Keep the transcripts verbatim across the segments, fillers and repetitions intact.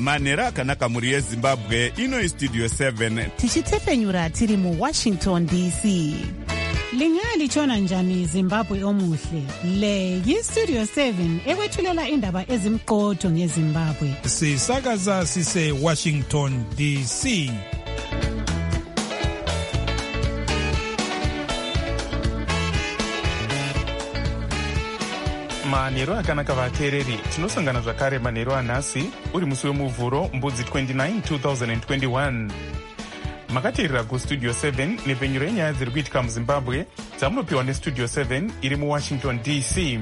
manhero akanaka mhuri yezimbabwe. Ino Studio seven tichitepfenyura tiri muWashington D C. Lingalitshona njani Zimbabwe omuhle? Le yiStudio seven ekwethulela indaba ezimqotho ngeZimbabwe. Sisakaza sise Washington D C. Manhero akanaka vateereri, tinosangana zvakare manhero anhasi uri musi wemuvhuro mbudzi twenty-nine twenty twenty-one. Makateerera kuStudio seven nepfenyuro yenyaya dziri kuitika muZimbabwe dzamunopiwa neStudio seven iri muWashington D C.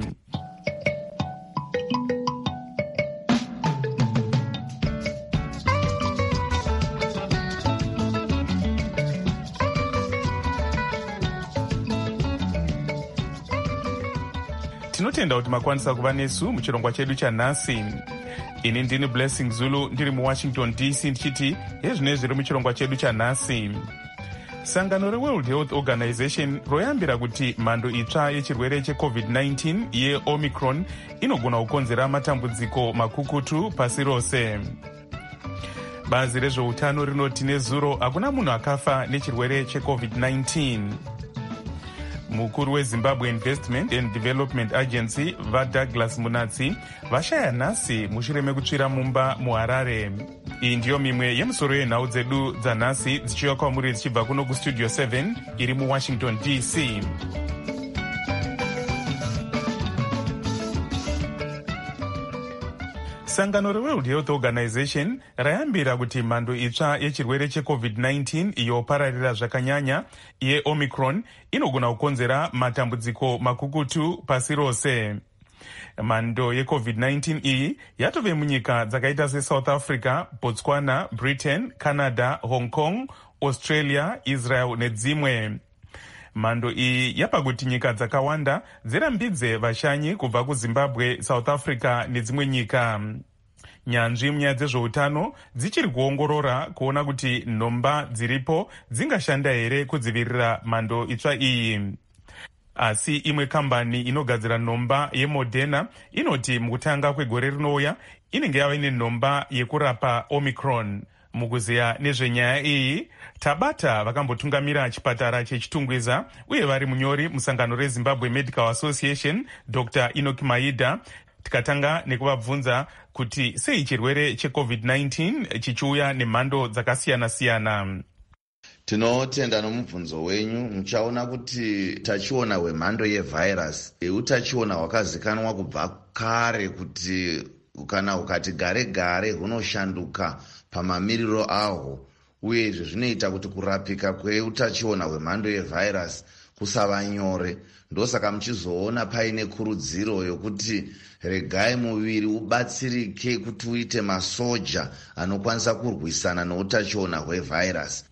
Tinotenda kuti makwanisa kuva nesu muchirongwa chedu chanhasi. Ini ndini Blessing Zulu ndiri muWashington D C ndichiti hezvine zviri muchirongwa chedu chanhasi. Sangano reWorld Health Organization royambira kuti mhando itsva yechirwere cheCovid nineteen yeOmicron inogona kukonzera matambudziko makukutu pasi rose. Bazi rezveutano rinoti nezuro hakuna munhu akafa nechirwere cheCovid nineteen. Mukuru weZimbabwe Investment and Development Agency vaDouglas Munatsi vashaya nhasi mushure mekutsvira mumba muHarare. Iyi ndiyo mimwe yemusoro yenhau dzedu dzanhasi dzichiuya kwamuri dzichibva kuno kuStudio seven iri muWashington D C. Sangano reWorld Health Organization rayambira kuti mhando itsva yechirwere cheCovid nineteen yopararira zvakanyanya yeOmicron inogona kukonzera matambudziko makukutu pasi rose. Mhando yeCovid nineteen iyi yatove munyika dzakaita seSouth Africa, Botswana, Britain, Canada, Hong Kong, Australia, Israel nedzimwe. Mhando iyi yapa kuti nyika dzakawanda dzirambidze vashanyi kubva kuZimbabwe, South Africa nedzimwe nyika. Nyanzvi munyaya dzezveutano dzichiri kuongorora kuona kuti nhomba dziripo dzingashanda here kudzivirira mhando itsva iyi. Asi imwe kambani inogadzira nhomba yeModerna inoti mukutanga kwegore rinouya inenge yava nenhomba yekurapa Omicron. Mukuziya nezvenyaya iyi tabata vakambotungamira chipatara chechitungwiza uye vari munyori musangano reZimbabwe Medical Association Doctor Enoch Maida. Tikatanga nekuvabvunza kuti sei chirwere cheCovid nineteen chichiuya nemhando dzakasiyana-siyana. Tinotenda nomubvunzo wenyu. Muchaona kuti utachiona hwemhando yevhairasi utachiona hwakazikanwa kubva kare kuti kana ukati gare gare hunoshanduka pamamiriro ahwo, uye izvi zvinoita kuti kurapika kweutachiona hwemhando yevhairasi kusava nyore. Ndosaka muchizoona paine kurudziro yokuti regai muviri ubatsirike kuti uite masoja anokwanisa kurwisana noutachiona hwevhairasi.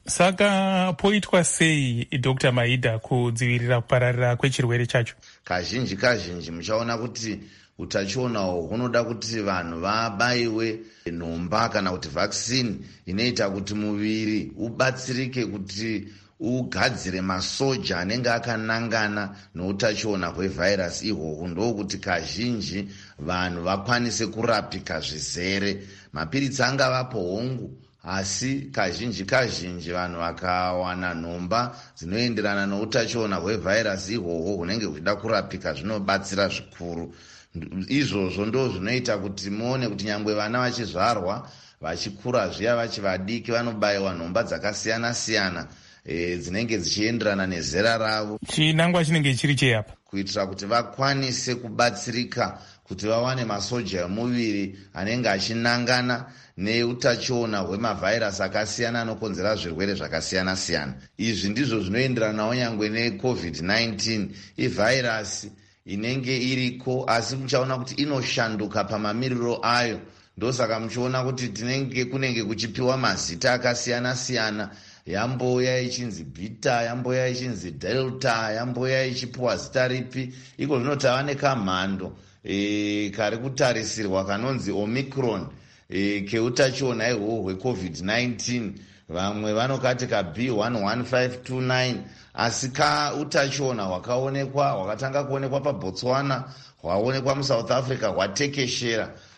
Saka poitwa sei Doctor Maida kudzivirira kupararira kwechirwere chacho? Kazhinji kazhinji muchaona kuti utachiona hunoda kuti vanhu vabayiwe nhomba kana kuti vaccine inoita kuti muviri ubatsirike kuti ugadzire masoja anenge akanangana noutachiona hwevhairasi ihwohwo. ndokuti kazhinji vanhu vakwanise kurapika zvizere. Mapiritsi angavapo hongu, asi kazhinji kazhinji vanhu vakawana nhomba dzinoenderana noutachiona hwevhairasi ihwohwo hunenge huchida kurapika zvinobatsira zvikuru. Izvozvo ndo zvinoita kuti muone kuti nyangwe vana vachizvarwa vachikura zviya vachi vadiki vanobayiwa nhomba dzakasiyana-siyana e, dzinenge dzichienderana nezera ravo. Chinangwa chinenge chiri cheyapa kuitira kuti vakwanise kubatsirika kuti vawane masoja emuviri anenge achinangana neutachiona hwemavhairasi akasiyana anokonzera zvirwere zvakasiyana-siyana. Izvi ndizvo zvinoenderanawo nyangwe neCovid nineteen. Ivhairasi inenge iriko asi muchaona kuti inoshanduka pamamiriro ayo. Ndosaka muchiona kuti tinenge kunenge kuchipiwa mazita akasiyana-siyana. Yamboya ichinzi beta, yamboya ichinzi delta, yamboya ichipiwa zita ripi. Iko zvino tava nekamhando e, kari kutarisirwa kanonzi Omicron e, keutachiona ihwohwo hweCovid nineteen. Vamwe vanokati ka B one one five two nine, asi ka utachiona hwakaonekwa hwakatanga kuonekwa paBotswana, hwaonekwa muSouth Africa, hwatekeshera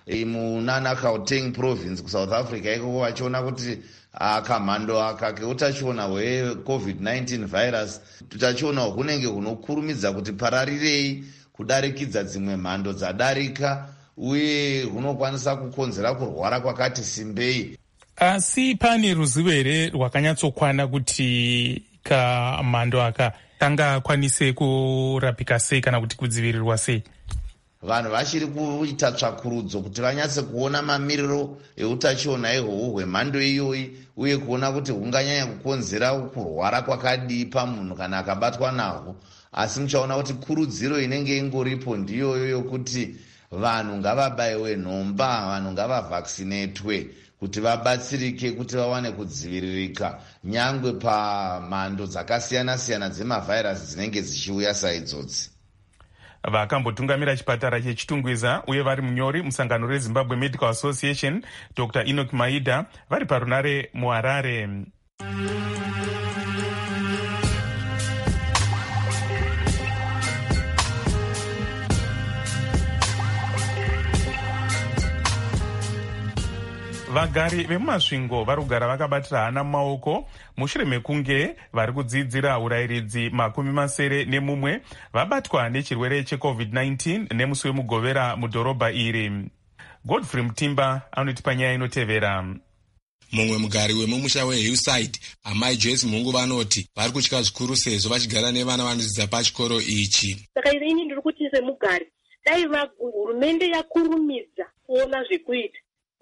munana Gauteng province kuSouth Africa ikoko vachiona kuti kamhando aka keutachiona hwecovid nineteen virus tutachiona hunenge hunokurumidza kuti pararirei kudarikidza dzimwe mhando dzadarika uye hunokwanisa kukonzera kurwara kwakati simbei. Asi pane ruzivo here rwakanyatsokwana kuti kamhando aka kangakwanise kurapika sei kana kuti kudzivirirwa sei? Vanhu vachiri kuita tsvakurudzo kuti vanyatse kuona mamiriro eutachiona ihwohwo hwemhando iyoyi uye kuona kuti hunganyanya kukonzera kurwara kwakadii pamunhu kana akabatwa nahwo. Asi muchaona kuti kurudziro inenge ingoripo ndiyoyo yokuti vanhu ngavabayiwe nhomba, vanhu ngavavhakisinetwe kuti vabatsirike kuti vawane kudziviririka nyangwe pamhando dzakasiyana-siyana dzemavhairasi dzinenge dzichiuya saidzodzi. Vakambotungamira chipatara chechitungwiza uye vari munyori musangano reZimbabwe Medical Association Doctor Enoch Maida vari parunare muHarare. Vagari vemumasvingo vari kugara vakabatira hana mumaoko mushure mekunge vari kudzidzira urayiridzi makumi masere nemumwe vabatwa nechirwere checovid nineteen nemusi wemugovera mudhorobha iri. Godfrey Mutimba anotipa nyaya inotevera. Mumwe mugari wemumusha weHillside, amai Joyce Mungu vanoti vari kutya zvikuru sezvo vachigara nevana vanodzidza pachikoro ichi. Saka ini ndiri kuti semugari dai hurumende yakurumidza kuona zvekuita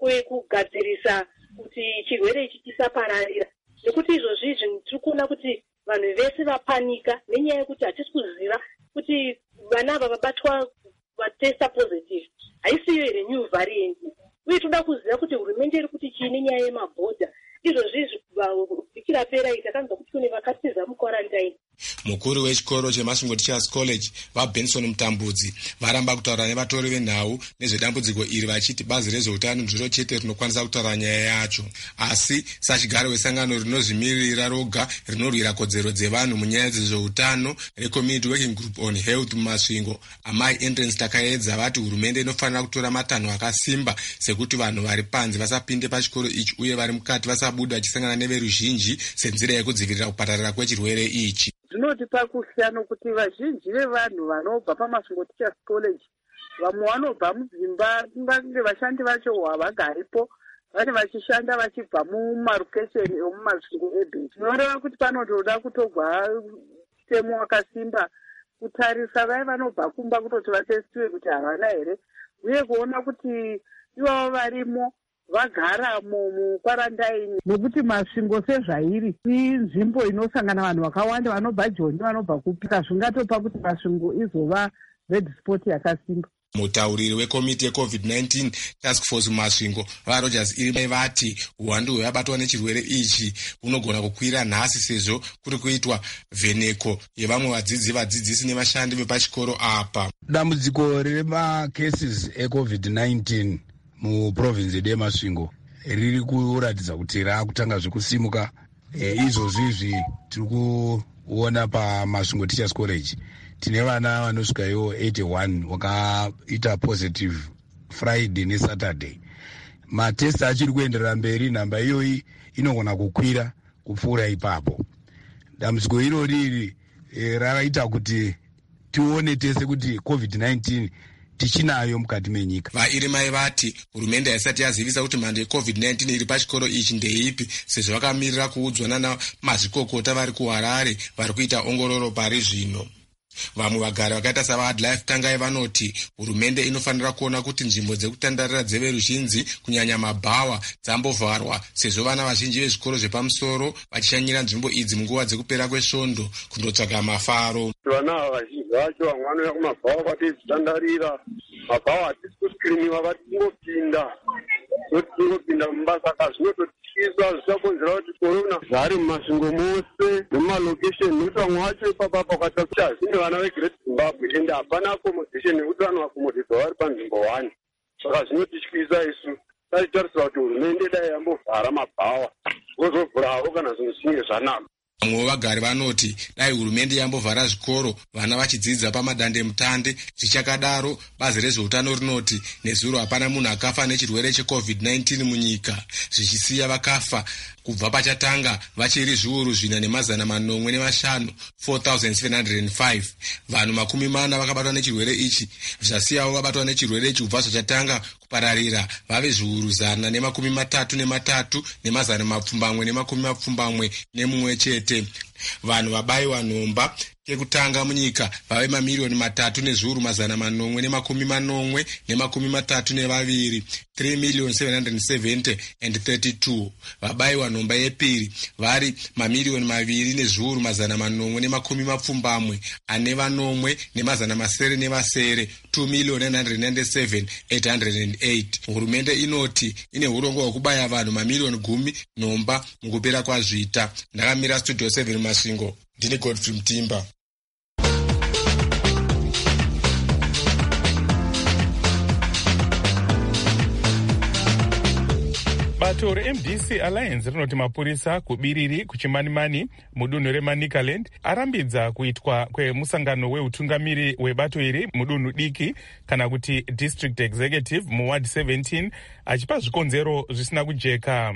kugadzirisa kuti chirwere ichi chisapararira, nekuti izvozvizvi tiri kuona kuti vanhu vese vapanika nenyaya yekuti hatisi kuziva kuti vana ava vabatwa vatesta positive haisiyo here new variant, uye toda kuziva kuti hurumende iri kuti chii nenyaya yemabhodha. Izvozvizvi vhiki rapera takanzwa kuti kune vakatiza mukwarantine. Mukuru wechikoro cheMasvingo Teachers College vaBenson Mutambudzi varamba kutaura nevatori venhau nezvedambudziko iri vachiti bazi rezveutano ndiro chete rinokwanisa kutaura nyaya yacho, asi sachigaro wesangano rinozvimirira roga rinorwira kodzero dzevanhu munyaya dzezveutano reCommunity Working Group on Health mumasvingo, amai Entrance Takaedza vati hurumende inofanira kutora matanho akasimba sekuti vanhu vari panze vasapinde pachikoro ichi uye vari mukati vasabuda vachisangana neveruzhinji senzira yekudzivirira kupararira kwechirwere ichi. Zvinotipa kusiyana kuti vazhinji vevanhu vanobva paMasvingo Teachers College vamwe vanobva mudzimba kunge vashandi vacho havagaripo, vane vachishanda vachibva mumarokesheni emumasvingo ebheti. Tinoreva kuti panotoda kutogwa temo wakasimba kutarisa vai vanobva kumba kutoti vatestiwe kuti havana here, uye kuona kuti ivavo varimo vagara mukwarandaini, nekuti Masvingo sezvairi inzvimbo inosangana vanhu vakawanda vanobva Joni vanobva kupika, zvingatopa kuti Masvingo izova red spot yakasimba. Mutauriri wekomiti yeCovid nineteen Task Force mumasvingo vaRogers Irimai vati uwandu hwevabatwa nechirwere ichi hunogona kukwira nhasi sezvo kuri kuitwa vheneko yevamwe vadzidzi vadzidzisi nevashandi vepachikoro apa. Dambudziko remacases eCovid nineteen muprovince yedu yeMasvingo riri kuratidza kuti raakutanga zvekusimuka. E, izvozvizvi tiri kuona paMasvingo Teachers College tine vana vanosvikayo eighty-one wakaita positive Friday neSaturday. Matest achiri kuenderera mberi, nhamba iyoyi inogona kukwira kupfuura ipapo. Dambudziko irori e, rakaita kuti tione tese kuti COVID nineteen tichinayo mukati menyika. VaIrimai vati hurumende haisati yazivisa kuti mhando yeCovid nineteen iri pachikoro ichi ndeipi, sezvo vakamirira kuudzwa nana mazvikokota vari kuHarare vari kuita ongororo pari zvino. Vamwe vagari vakaita savaAdlife Tangai vanoti hurumende inofanira kuona kuti nzvimbo dzekutandarira dzeveruzhinji kunyanya mabhawa dzambovharwa, sezvo vana vazhinji vezvikoro zvepamusoro vachishanyira nzvimbo idzi munguva dzekupera kwesvondo kundotsvaga mafaro. Vana vazhinji vacho vamwe vanouya kumabhawa vatidzitandarira, mabhawa hatisi kuskiriniwa vatingopinda tingopinda mumba, saka zvinototyisa zvichakonzera kuti korona zvari mumasvingo mose nemumalokesheni, nekuti vamwe vacho ipapapa ukatarisa kuti hazvine vana veGreat Zimbabwe ende hapana accommodation yekuti vanoaccommodedzwa vari panzvimbo one, saka zvinotityisa isu. Taitarisira kuti hurumende dai yambovhara mabhawa vozovhurawo kana zvinhu zvichinge zvanaka. vamwe vevagari vanoti dai hurumende yambovhara zvikoro vana vachidzidza pamadande mutande zvichakadaro bazi rezveutano rinoti nezuro hapana munhu akafa nechirwere checovid nineteen munyika, zvichisiya vakafa kubva pachatanga vachiri zviuru zvina nemazana manomwe nemashanu four thousand seven hundred five. Vanhu makumi mana vakabatwa nechirwere ichi, zvasiyawo vabatwa nechirwere ichi kubva zvachatanga kupararira vave zviuru zana nemakumi matatu nematatu nemazana mapfumbamwe nemakumi mapfumbamwe nemumwe chete. Vanhu vabayiwa nhomba kekutanga munyika vave mamiriyoni matatu nezviuru mazana manomwe nemakumi manomwe nemakumi matatu nevaviri, three million seven hundred seventy and thirty-two. Vabayiwa nhomba yepiri vari mamiriyoni maviri nezviuru mazana manomwe nemakumi mapfumbamwe ane vanomwe nemazana masere nevasere, two million nine hundred ninety-seven eight hundred eight. Hurumende inoti ine urongwa hwekubaya vanhu mamiriyoni gumi nhomba mukupera kwazvita. Ndakamira studio seven Masvingo, ndine Godfrey Mtimba. Bato re-M D C Alliance rinoti mapurisa kubiriri kuchimanimani mudunhu reManicaland arambidza kuitwa kwemusangano weutungamiri webato iri mudunhu diki kana kuti District Executive muward seventeen achipa zvikonzero zvisina kujeka.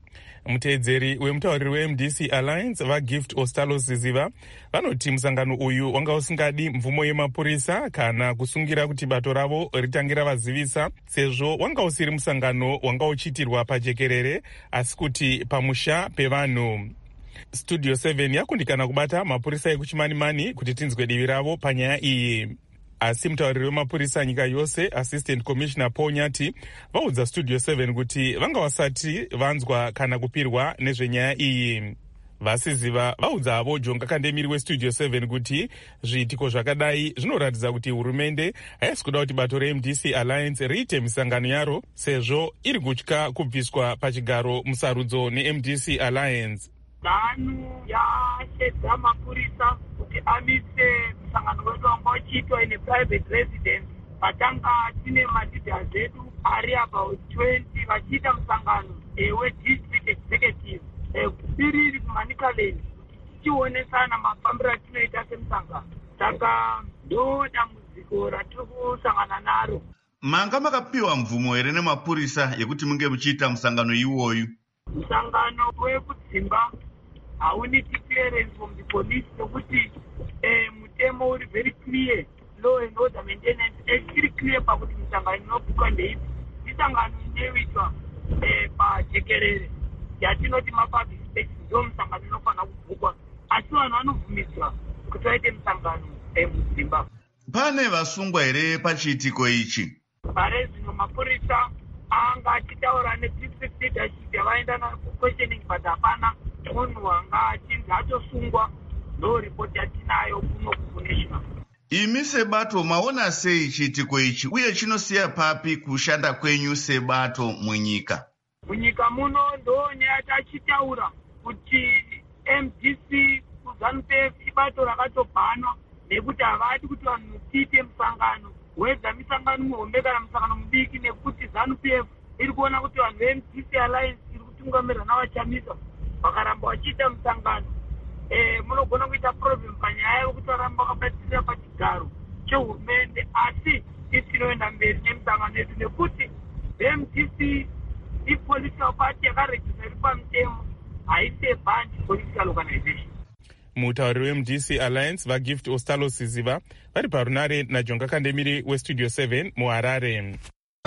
Muteedzeri wemutauriri we-M D C Alliance vaGift Ostalo Ziziva vanoti musangano uyu wanga usingadi mvumo yemapurisa kana kusungira kuti bato ravo ritangira vazivisa, sezvo wanga usiri musangano wanga uchiitirwa pajekerere asi kuti pamusha pevanhu. Studio seven yakundikana kubata mapurisa ekuchimanimani kuti tinzwe divi ravo panyaya iyi. Asi mutauriri wemapurisa nyika yose Assistant Commissioner Paul Nyati vaudza Studio seven kuti vanga vasati vanzwa kana kupirwa nezvenyaya iyi. Vasiziva vaudza avo Jonga Kandemiri weStudio seven kuti zviitiko zvakadai zvinoratidza kuti hurumende haisi kuda kuti bato re-M D C Alliance riite misangano yaro sezvo iri kutya kubviswa pachigaro musarudzo ne-M D C Alliance. Dhanu yashedza mapurisa kuti amise musangano wedu wanga uchiitwa in a private residence. Patanga tine maleaders edu ari about twenty vachiita musangano we-district executive kubiriri kuManicaland tichionesana mafambiro atinoita semusangano. Saka ndo dambudziko ratiri kusangana naro. Manga makapiwa mvumo here nemapurisa yekuti munge muchiita musangano iwoyu? Musangano wekudzimba hauniti clearance from the police nokuti eh, mutemo uri very clear, law and order maintenance iri clear pakuti musangano inobuka ndeipi. Misangano inoitwa eh, pajekerere yatinoti mapublic space ndo musangano inofana kubukwa, asi vanhu vanobvumidzwa kuti vaite musangano eh, mudzimba. Pane vasungwa here pachiitiko ichi? Pare zvino mapurisa anga achitaura nedistrict leadership yavaenda nakuquestioning but hapana munhu wanga achinzi atosungwa. Ndo ripoti yatinayo kuno kunational. Imi sebato maona sei chiitiko ichi uye chinosiya papi kushanda kwenyu sebato munyika? Munyika muno ndo nyaya tachitaura kuti M D C kuZANU-P F ibato rakatobhanwa nekuti havadi kuti vanhu tiite musangano wedza misangano muhombe kana musangano mudiki, nekuti ZANU-P F iri kuona kuti vanhu ve-M D C Alliance iri kutungamirwa navachamisa vakaramba vachiita musangano. Eh, munogona kuita problem panyaya yokuti varamba vakabatirira pachigaro chehurumende, asi isi tinoenda mberi nemusangano yedu nekuti ve-M D C ipolitical party yakarejisa iri pamutemo, haisi band political organization. Mutauriri we-M D C Alliance vaGift Ostalo Ziziva vari parunare naJonga Kandemiri weStudio seven muHarare.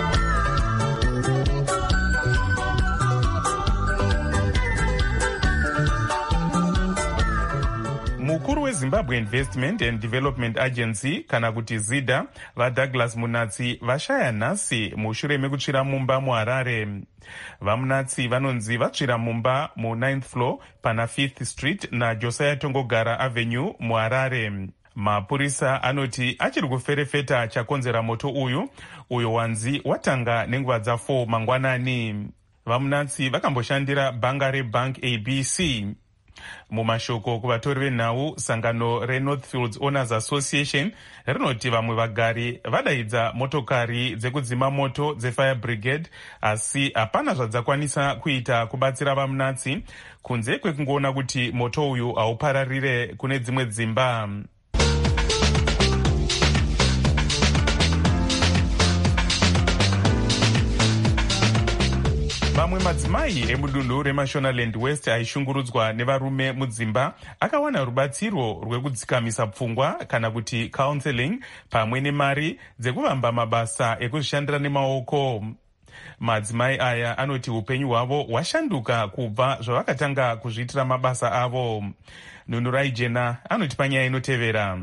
Mukuru weZimbabwe Investment and Development Agency kana kuti ZIDA vaDouglas Munatsi vashaya nhasi mushure mekutsvira mumba muHarare. VaMunatsi vanonzi vatsvira mumba mu-ninth floor pana fifth street naJosiah Tongogara Avenue muHarare. Mapurisa anoti achiri kuferefeta chakonzera moto uyu, uyo wanzi watanga nenguva dza four mangwanani. VaMunatsi vakamboshandira bhanga reBank A B C. Mumashoko kuvatori venhau, sangano reNorthfields Owners Association rinoti vamwe vagari vadaidza motokari dzekudzima moto dzefire brigade, asi hapana zvadzakwanisa kuita kubatsira vamunatsi kunze kwekungoona kuti moto uyu haupararire kune dzimwe dzimba. Mamwe madzimai emudunhu reMashonaland West aishungurudzwa nevarume mudzimba akawana rubatsiro rwekudzikamisa pfungwa kana kuti counseling pamwe nemari dzekuvamba mabasa ekuzvishandira nemaoko. Madzimai aya anoti upenyu hwavo hwashanduka kubva zvavakatanga kuzviitira mabasa avo. Nunurai Jena anoti panyaya inotevera.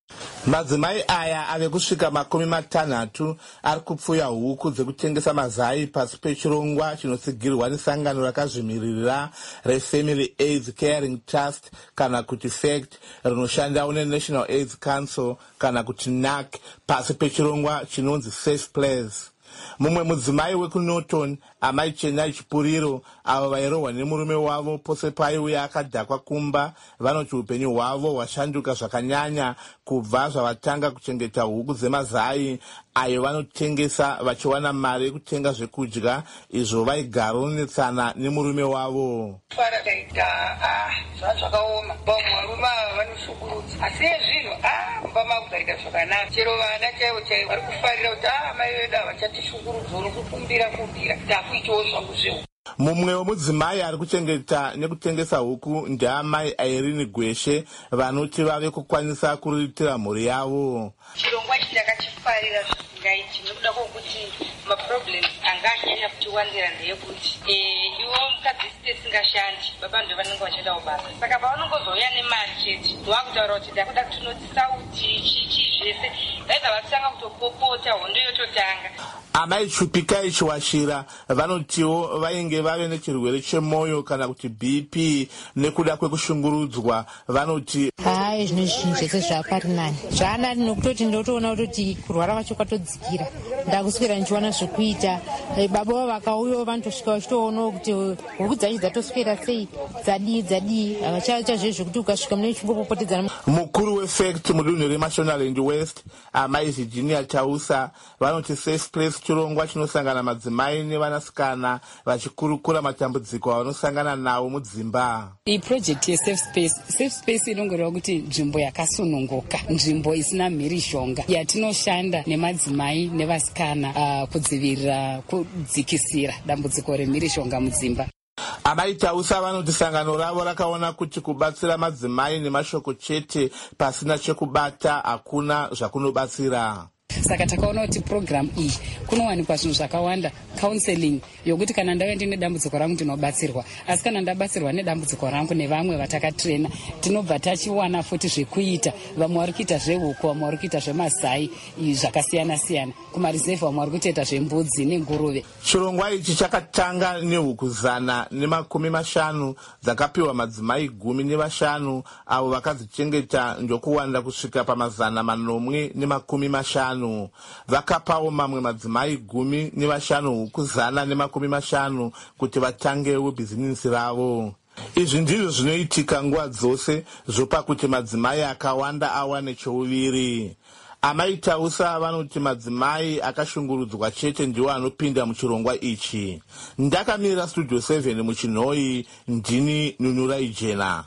Madzimai aya ave kusvika makumi matanhatu ari kupfuya huku dzekutengesa mazai pasi pechirongwa chinotsigirwa nesangano rakazvimiririra reFamily AIDS Caring Trust kana kuti FACT rinoshandawo neNational AIDS Council kana kuti N A C pasi pechirongwa chinonzi Safe Place. Mumwe mudzimai wekuNorton, amai Chenai Chipuriro, avo vairohwa nemurume wavo pose paiuya akadhakwa kumba, vanoti upenyu hwavo hwashanduka zvakanyanya kubva zvavatanga kuchengeta huku dzemazai ayo vanotengesa vachiwana mari yekutenga zvekudya izvo vaigaronetsana nemurume wavo. Fara taita ah zvakaoma vamwe varume ava vanoshukurudza asi zvino ah mbama kugaita zvakanaka chero vana chaivo chaivo vari kufarira kuti ah mai vedu havachatishungurudza nokukumbira kumbira takuitawo zvangu zvehuku. Mumwe wemudzimai ari kuchengeta nekutengesa huku ndeamai Irene Gweshe vanoti vave kukwanisa kuriritira mhuri yavo. Chirongwa ichi takachifarira zvisingaiti nekuda kwokuti maproblems anga anyanya kutiwandira ndeyekuti iwo mukadzi tisingashandi baba ndo vanenge vachienda kubasa saka pavanongozouya nemari chete ndovakutaura kuti ndakuda kuti tinoti sauti chichi zvese vaibva vatanga kutopopota hondo yototanga. Amai Chupikai Chiwashira vanotiwo vainge vave nechirwere chemwoyo kana kuti B P nekuda kwekushungurudzwa vanoti hai zvino zvinhu zvese zvaparinani zvaanari nokutoti ndotoona kuti kurwara kwacho kwatodzikira ndakuswera ndichiwana zvekuita baba vavo vakauyawo vanotosvika vachitoonawo kuti huku dzacho dzatoswera sei dzadii dzadii havachaita zvezvekuti ukasvika mune chimbopopotedzana. Mukuru weFACT mudunhu reMashonaland West amai Virginia Tausa vanoti Safe Place chirongwa chinosangana madzimai nevanasikana vachikurukura matambudziko avanosangana nawo mudzimba. Iyi project yeSafe Space, Safe Space inongoreva kuti nzvimbo yakasununguka, nzvimbo isina mhirishonga yatinoshanda nemadzimai nevasikana uh, kudzivirira kudzikisira dambudziko remhirishonga mudzimba. Amai Tausa vanoti sangano ravo rakaona kuti kubatsira madzimai nemashoko chete pasina chekubata hakuna zvakunobatsira. Saka takaona kuti program iyi kunowanikwa zvinhu zvakawanda, counseling yokuti kana ndauya ndine dambudziko rangu ndinobatsirwa, asi kana ndabatsirwa nedambudziko rangu nevamwe vatakatrena tinobva tachiwana futi zvekuita. Vamwe vari kuita zvehuku, vamwe vari kuita zvemazai zvakasiyana siyana, kumarizevha vamwe vari kutoita zvembudzi nenguruve. Chirongwa ichi chakatanga nehuku zana nemakumi mashanu dzakapiwa madzimai gumi nevashanu avo vakadzichengeta ndokuwanda kusvika pamazana manomwe nemakumi mashanu. Vakapawo mamwe madzimai gumi nevashanu huku zana nemakumi mashanu kuti vatangewo bhizinisi ravo. Izvi ndizvo zvinoitika nguva dzose zvopa kuti madzimai akawanda awane chouviri. Amai Tausa vanoti madzimai akashungurudzwa chete ndiwo anopinda muchirongwa ichi. Ndakamirira Studio seven muchinhoi, ndini Nunurai Jena.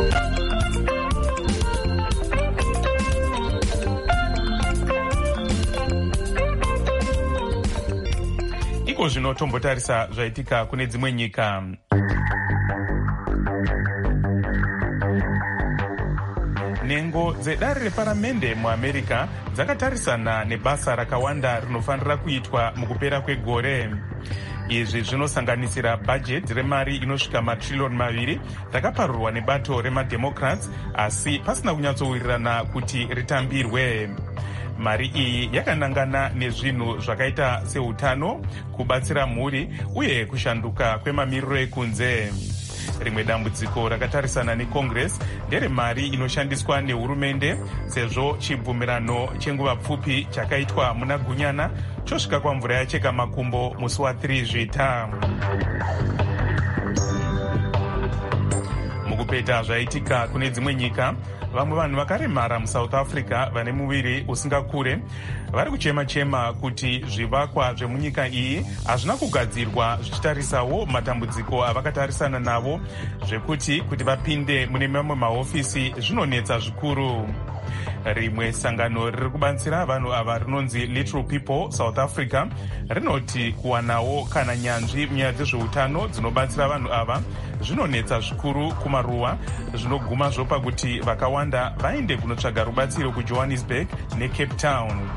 Iko zvino tombotarisa zvaitika kune dzimwe nyika. Nhengo dzedare reparamende muAmerica dzakatarisana nebasa rakawanda rinofanira kuitwa mukupera kwegore. Izvi zvinosanganisira bhajeti remari inosvika matririyoni maviri rakaparurwa nebato remademocrats asi pasina kunyatsowirirana kuti ritambirwe. Mari iyi yakanangana nezvinhu zvakaita seutano, kubatsira mhuri uye kushanduka kwemamiriro ekunze. Rimwe dambudziko rakatarisana neCongress nderemari inoshandiswa nehurumende sezvo chibvumirano chenguva pfupi chakaitwa muna Gunyana chosvika kwamvura yacheka makumbo musi wathiri zvita. mukupeta zvaitika kune dzimwe nyika, vamwe vanhu vakaremara muSouth Africa vane muviri usingakure vari kuchema-chema kuti zvivakwa zvemunyika iyi hazvina kugadzirwa zvichitarisawo matambudziko avakatarisana navo, zvekuti kuti vapinde mune mamwe mahofisi zvinonetsa zvikuru. Rimwe sangano riri kubatsira vanhu ava rinonzi Little People South Africa rinoti kuwanawo kana nyanzvi munyaya dzezveutano dzinobatsira vanhu ava zvinonetsa zvikuru kumaruwa, zvinoguma zvopa kuti vakawanda vaende kunotsvaga rubatsiro kuJohannesburg neCape Town.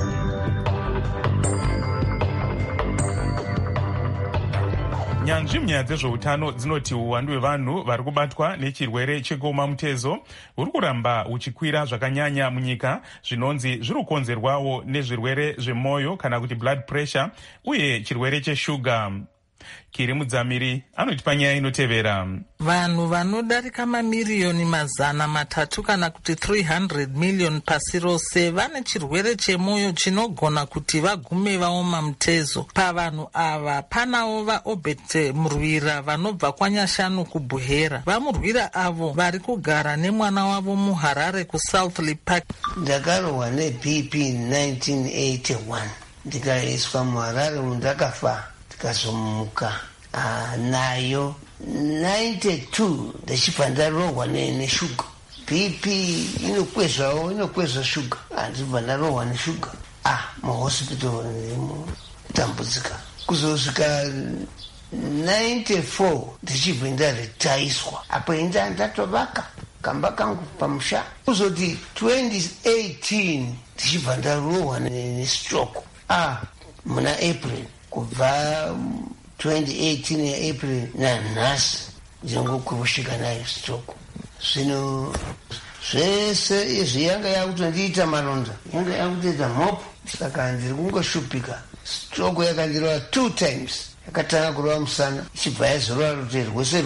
Nyanzvi munyaya dzezveutano dzinoti uwandu hwevanhu vari kubatwa nechirwere chekuoma mutezo huri kuramba huchikwira zvakanyanya munyika, zvinonzi zviri kukonzerwawo nezvirwere zvemwoyo kana kuti blood pressure uye chirwere cheshuga. Kiri Mudzamiri anotipa nyaya inotevera. Vanhu vanodarika mamiriyoni mazana matatu kana kuti three hundred million pasi rose vane chirwere chemwoyo chinogona kuti vagume vaoma mutezo. Pavanhu ava panawo vaObert Murwira vanobva kwaNyashanu kuBuhera. Vamurwira avo vari kugara nemwana wavo muHarare kuSouthly Park. Ndakarohwa neB P nineteen eighty-one ndikaiswa muHarare ndakafa ndikazomuka uh, nayo ninety-two ndachibva ndarohwa neshuga. B P inokwezvawo inokwezva shuga, handibva ndarohwa neshuga. Ah, muhospital ndimotambudzika kuzosvika ninety-four ndichibva ndaritaiswa. Apo inda ndatovaka kamba kangu pamusha. Kuzoti twenty eighteen ndichibva ndarohwa nestroke. Ah, muna April kubva twenty eighteen yaApril nanhasi ndingokusvika nayo stroke. Zvino zvese izvi yanga yakutondiita maronda, yanga yakutoita mhopo, saka ndiri kungoshupika. Stroke yakandirova two times, yakatanga kurova musana ichibva yazorova rutete rwese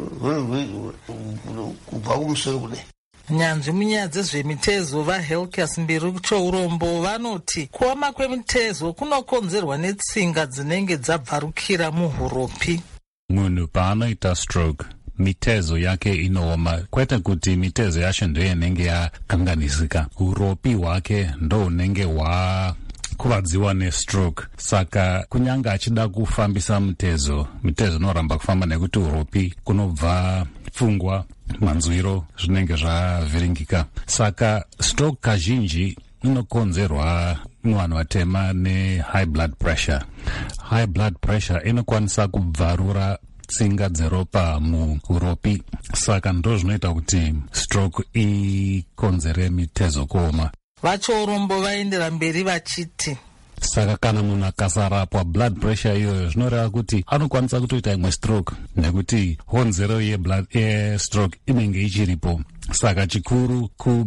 kubva kumusoro kudai. Nyanzvi munyaya dzezvemitezo vaHelcas Mbiru Chourombo vanoti kuoma kwemitezo kunokonzerwa netsinga dzinenge dzabvarukira muhuropi. Munhu paanoita stroke mitezo yake inooma, kwete kuti mitezo yacho ndiyo inenge yakanganisika, uropi hwake ndo unenge hwa kuvadziwa nestroke. Saka kunyanga achida kufambisa mitezo, mitezo inoramba kufamba nekuti uropi kunobva pfungwa, manzwiro zvinenge zvavhiringika. Saka stroke kazhinji inokonzerwa muvanhu vatema nehigh blood pressure. High blood pressure inokwanisa kubvarura tsinga dzeropa muuropi, saka ndo zvinoita kuti stroke ikonzere mitezo kuoma. Vachourombo vaendera mberi vachiti saka kana munhu akasarapwa blood pressure iyoyo zvinoreva kuti anokwanisa kutoita imwe stroke, nekuti honzero yeblood yestroke inenge ichiripo. Saka chikuru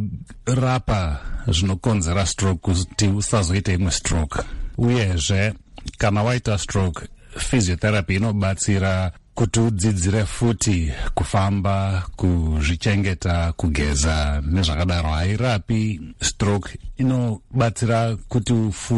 kurapa zvinokonzera stroke kuti usazoita imwe stroke. Uyezve kana waita stroke, physiotherapy inobatsira kuti udzidzire futi kufamba, kuzvichengeta, kugeza nezvakadaro. Hairapi stroke, inobatsira kuti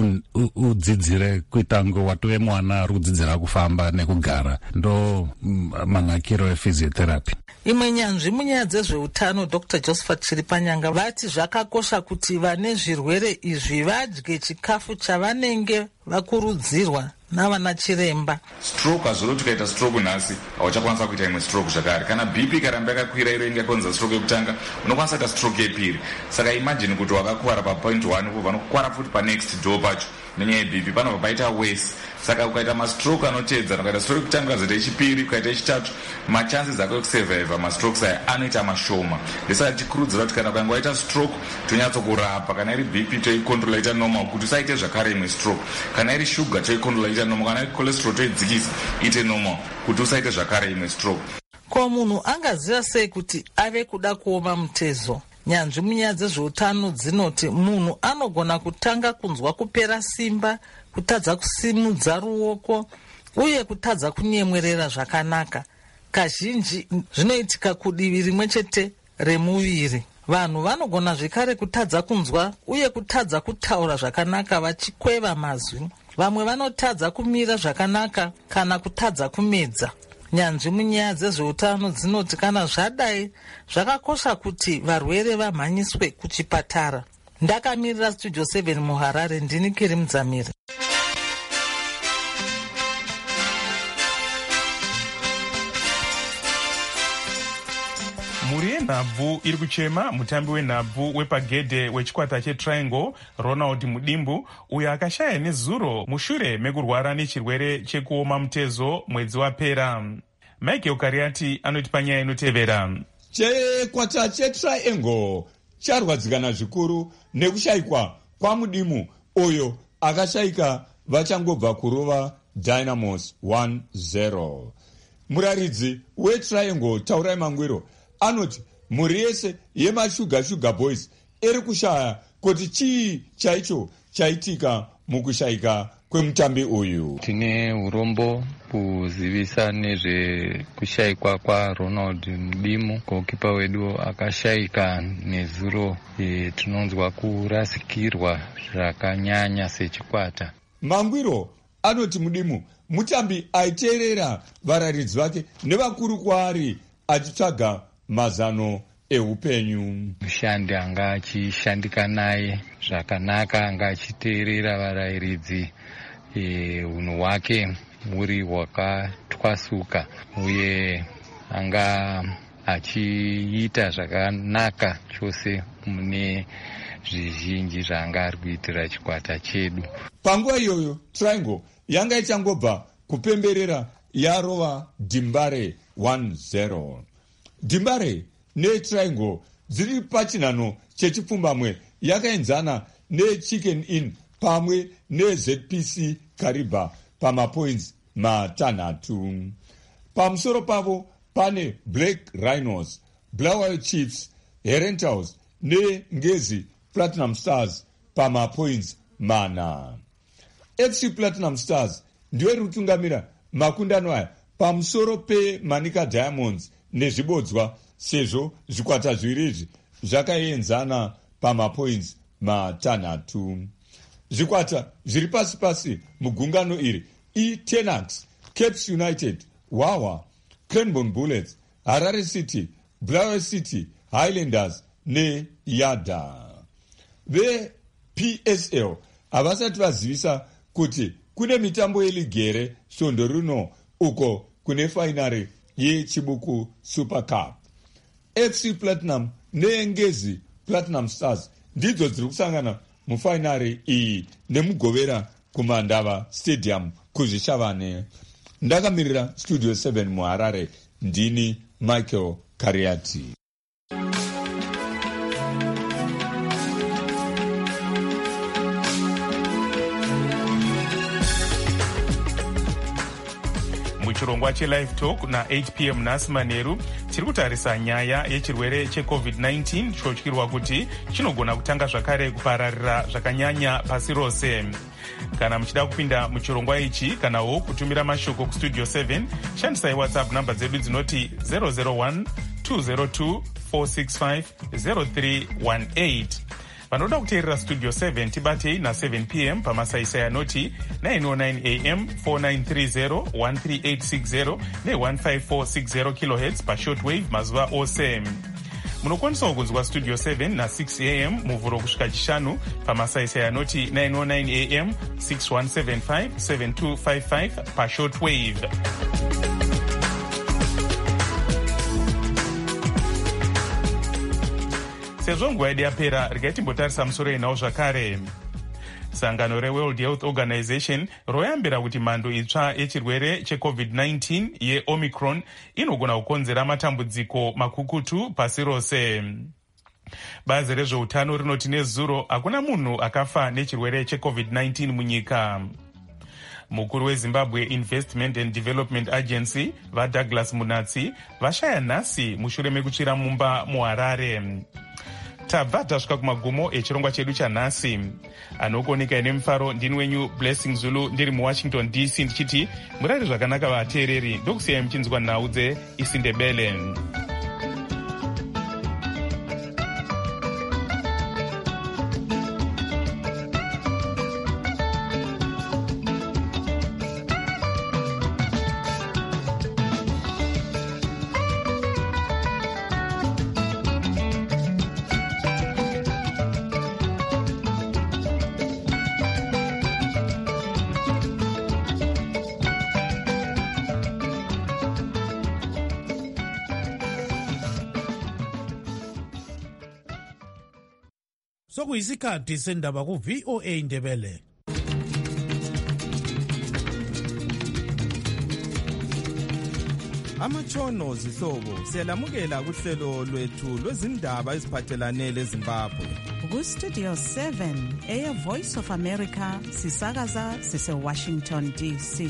udzidzire kuita ngo watove mwana ari kudzidzira kufamba nekugara. Ndo manakiro ephysiotherapy. Imwe nyanzvi munyaya dzezveutano Doctor Josephat Chiripanyanga vati zvakakosha kuti vane zvirwere izvi vadye chikafu chavanenge vakurudzirwa navana chiremba. Stroke hazvoti ukaita stroke nhasi hauchakwanisa kuita imwe stroke zvakare. Kana B P ikaramba yakakwira iro ingakonzera stroke yekutanga, unokwanisa kuita stroke yepiri. Saka imagine kuti wakakwara papoint one ubva vanokukwara futi panext door pacho nenyaya yeB P panobva paita worse. Saka ukaita mastroke anoteedzana, ukaita stroke yekutanga ukazoita yechipiri ukaita yechitatu, machances ako ekusurviva mastrokes aya anoita mashoma. Ndesaka tichikurudzira kuti kana ukanga waita stroke tonyatsokurapa. Kana iri B P toikontrola ita normal kuti usaite zvakare imwe stroke. Kana iri sugar toikontrola ita normal. Kana iri cholesterol toidzikisa ite normal kuti usaite zvakare imwe stroke. Ko munhu angaziva sei kuti ave kuda kuoma mutezo? Nyanzvi munyaya dzezveutano dzinoti munhu anogona kutanga kunzwa kupera simba, kutadza kusimudza ruoko uye kutadza kunyemwerera zvakanaka. Kazhinji zvinoitika kudivi rimwe chete remuviri. Vanhu vanogona zvekare kutadza kunzwa uye kutadza kutaura zvakanaka vachikweva mazwi. Vamwe vanotadza kumira zvakanaka kana kutadza kumedza. nyanzvi munyaya dzezveutano dzinoti kana zvadai zvakakosha kuti varwere vamhanyiswe kuchipatara. Ndakamirira Studio seven muHarare, ndini Kiri Mudzamiri. Mhuri yenhabvu iri kuchema mutambi wenhabvu wepagedhe wechikwata cheTriangle Ronald Mudimbu, uyo akashaya nezuro mushure mekurwara nechirwere chekuoma mutezo mwedzi wapera. Michael Kariati anoti panyaya inotevera. Chikwata cheTriangle charwadzikana zvikuru nekushayikwa kwaMudimbu, uyo akashayika vachangobva kurova Dynamos one zero. Muraridzi weTriangle Taurai Mangwiro anoti mhuri yese yemashuga shuga boys iri kushaya kuti chii chaicho chaitika mukushayika kwemutambi uyu. Tine urombo kuzivisa nezvekushayikwa kwaRonald Mudimbu, gokipa wedu akashayika nezuro. E, tinonzwa kurasikirwa zvakanyanya sechikwata. Mangwiro anoti Mudimbu mutambi aiteerera vararidzi vake nevakuru kwaari achitsvaga mazano eupenyu. Mushandi anga achishandika naye zvakanaka, anga achiteerera varayiridzi, e, unhu hwake uri hwakatwasuka, uye anga achiita zvakanaka chose mune zvizhinji zvaanga ari kuitira chikwata chedu. Panguva iyoyo Triangle yanga ichangobva kupemberera yarova Dimbare one zero. Dimbare neTriangle dziri pachinhano chechipfumbamwe yakaenzana neChicken Inn pamwe neZ P C Kariba pamapoints matanhatu. Pamusoro pavo pane Black Rhinos, Bulawayo Chiefs, Herentals neNgezi Platinum Stars pamapoints mana. F C Platinum Stars ndiyo iri kutungamira makundano aya pamusoro peManika Diamonds nezvibodzwa, sezvo zvikwata zviviri izvi zvakaenzana pamapoints matanhatu. Zvikwata zviri pasi pasi mugungano iri iTenax, Caps United, Wawa, Cranbourne Bullets, Harare City, Bulawayo City, Highlanders neYada. Ve-P S L havasati vazivisa kuti kune mitambo yeligere svondo rino uko kune fainari yechibuku Super Cup. F C Platinum neNgezi Platinum Stars ndidzo dziri kusangana mufainari iyi nemugovera kuMandava Stadium kuzvishavane. Ndakamirira Studio seven muHarare, ndini Michael Kariati. Muchirongwa cheLive Talk na eight p m nhasi manheru tiri kutarisa nyaya yechirwere checovid nineteen chotyirwa kuti chinogona kutanga zvakare kupararira zvakanyanya pasi rose. Kana muchida kupinda muchirongwa ichi kanawo kutumira mashoko kustudio seven, shandisai WhatsApp namba dzedu dzinoti zero zero one two zero two four six five zero three one eight. Vanoda kuteerera Studio seven tibatei na seven p m pamasaisai anoti nine oh nine a m four nine three zero one three eight six zero ne one five four six zero kilohertz pashortwave mazuva ose. Munokwanisawo kunzwa Studio seven na six a m muvhuro kusvika chishanu pamasaisai anoti nine oh nine a m six one seven five seven two five five pashortwave. Sezvo nguva yedu yapera, regai timbotarisa musoro inawo zvakare. Sangano reWorld Health Organization royambira kuti mhando itsva yechirwere checovid nineteen yeOmicron inogona kukonzera matambudziko makukutu pasi rose. Bazi rezveutano rinoti nezuro hakuna munhu akafa nechirwere checovid nineteen munyika. Mukuru weZimbabwe Investment and Development Agency vaDouglas Munatsi vashaya nhasi mushure mekutsvira mumba muHarare. Tabva tasvika kumagumo echirongwa chedu chanhasi. Anokuoneka ine mufaro ndini wenyu Blessing Zulu ndiri muWashington D C ndichiti murari zvakanaka vateereri, ndokusiyai muchinzwa nhau dzeIsindebele. sokuyisikhathi sendaba ku-V O A Ndebele. Amatshono zihlobo siyalamukela kuhlelo lwethu lwezindaba eziphathelane leZimbabwe. Ku-Studio seven, Air Voice of America, sisakaza sise-Washington D C.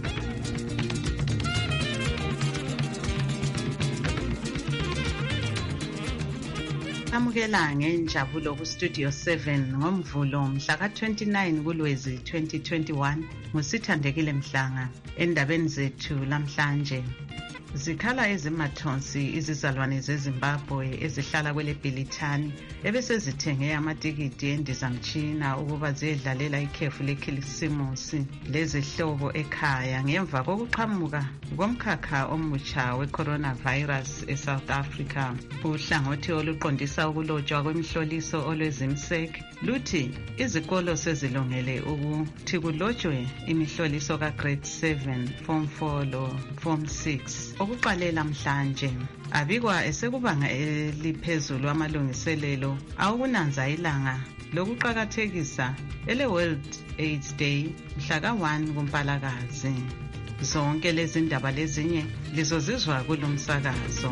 Amukela ngenjabulo ku-Studio seven ngomvulo mhla ka-twenty-nine kuLwezi twenty twenty-one nguSithandekile Mhlanga. Endabeni zethu lamhlanje, zikhala ezimathonsi izizalwane zeZimbabwe ezihlala kwele Bhilithani ebesezithenge amatikiti endizamtshina ukuba ziyedlalela ikhefu lekhilisimusi lezihlobo ekhaya ngemva kokuqhamuka komkhakha omutsha we-coronavirus eSouth Africa. Uhlangothi oluqondisa ukulotshwa kwemihloliso olwezimsek luthi izikolo sezilungele ukuthi kulotshwe imihloliso ka-grade seven, form four lo form six. Okuqalela mhlanje abikwa esekubanga eliphezulu amalungiselelo awukunanza ilanga lokuqakathekisa ele World AIDS Day mhla ka one kuMpalakazi. Zonke lezi ndaba lezinye lizozizwa kulomsakazo.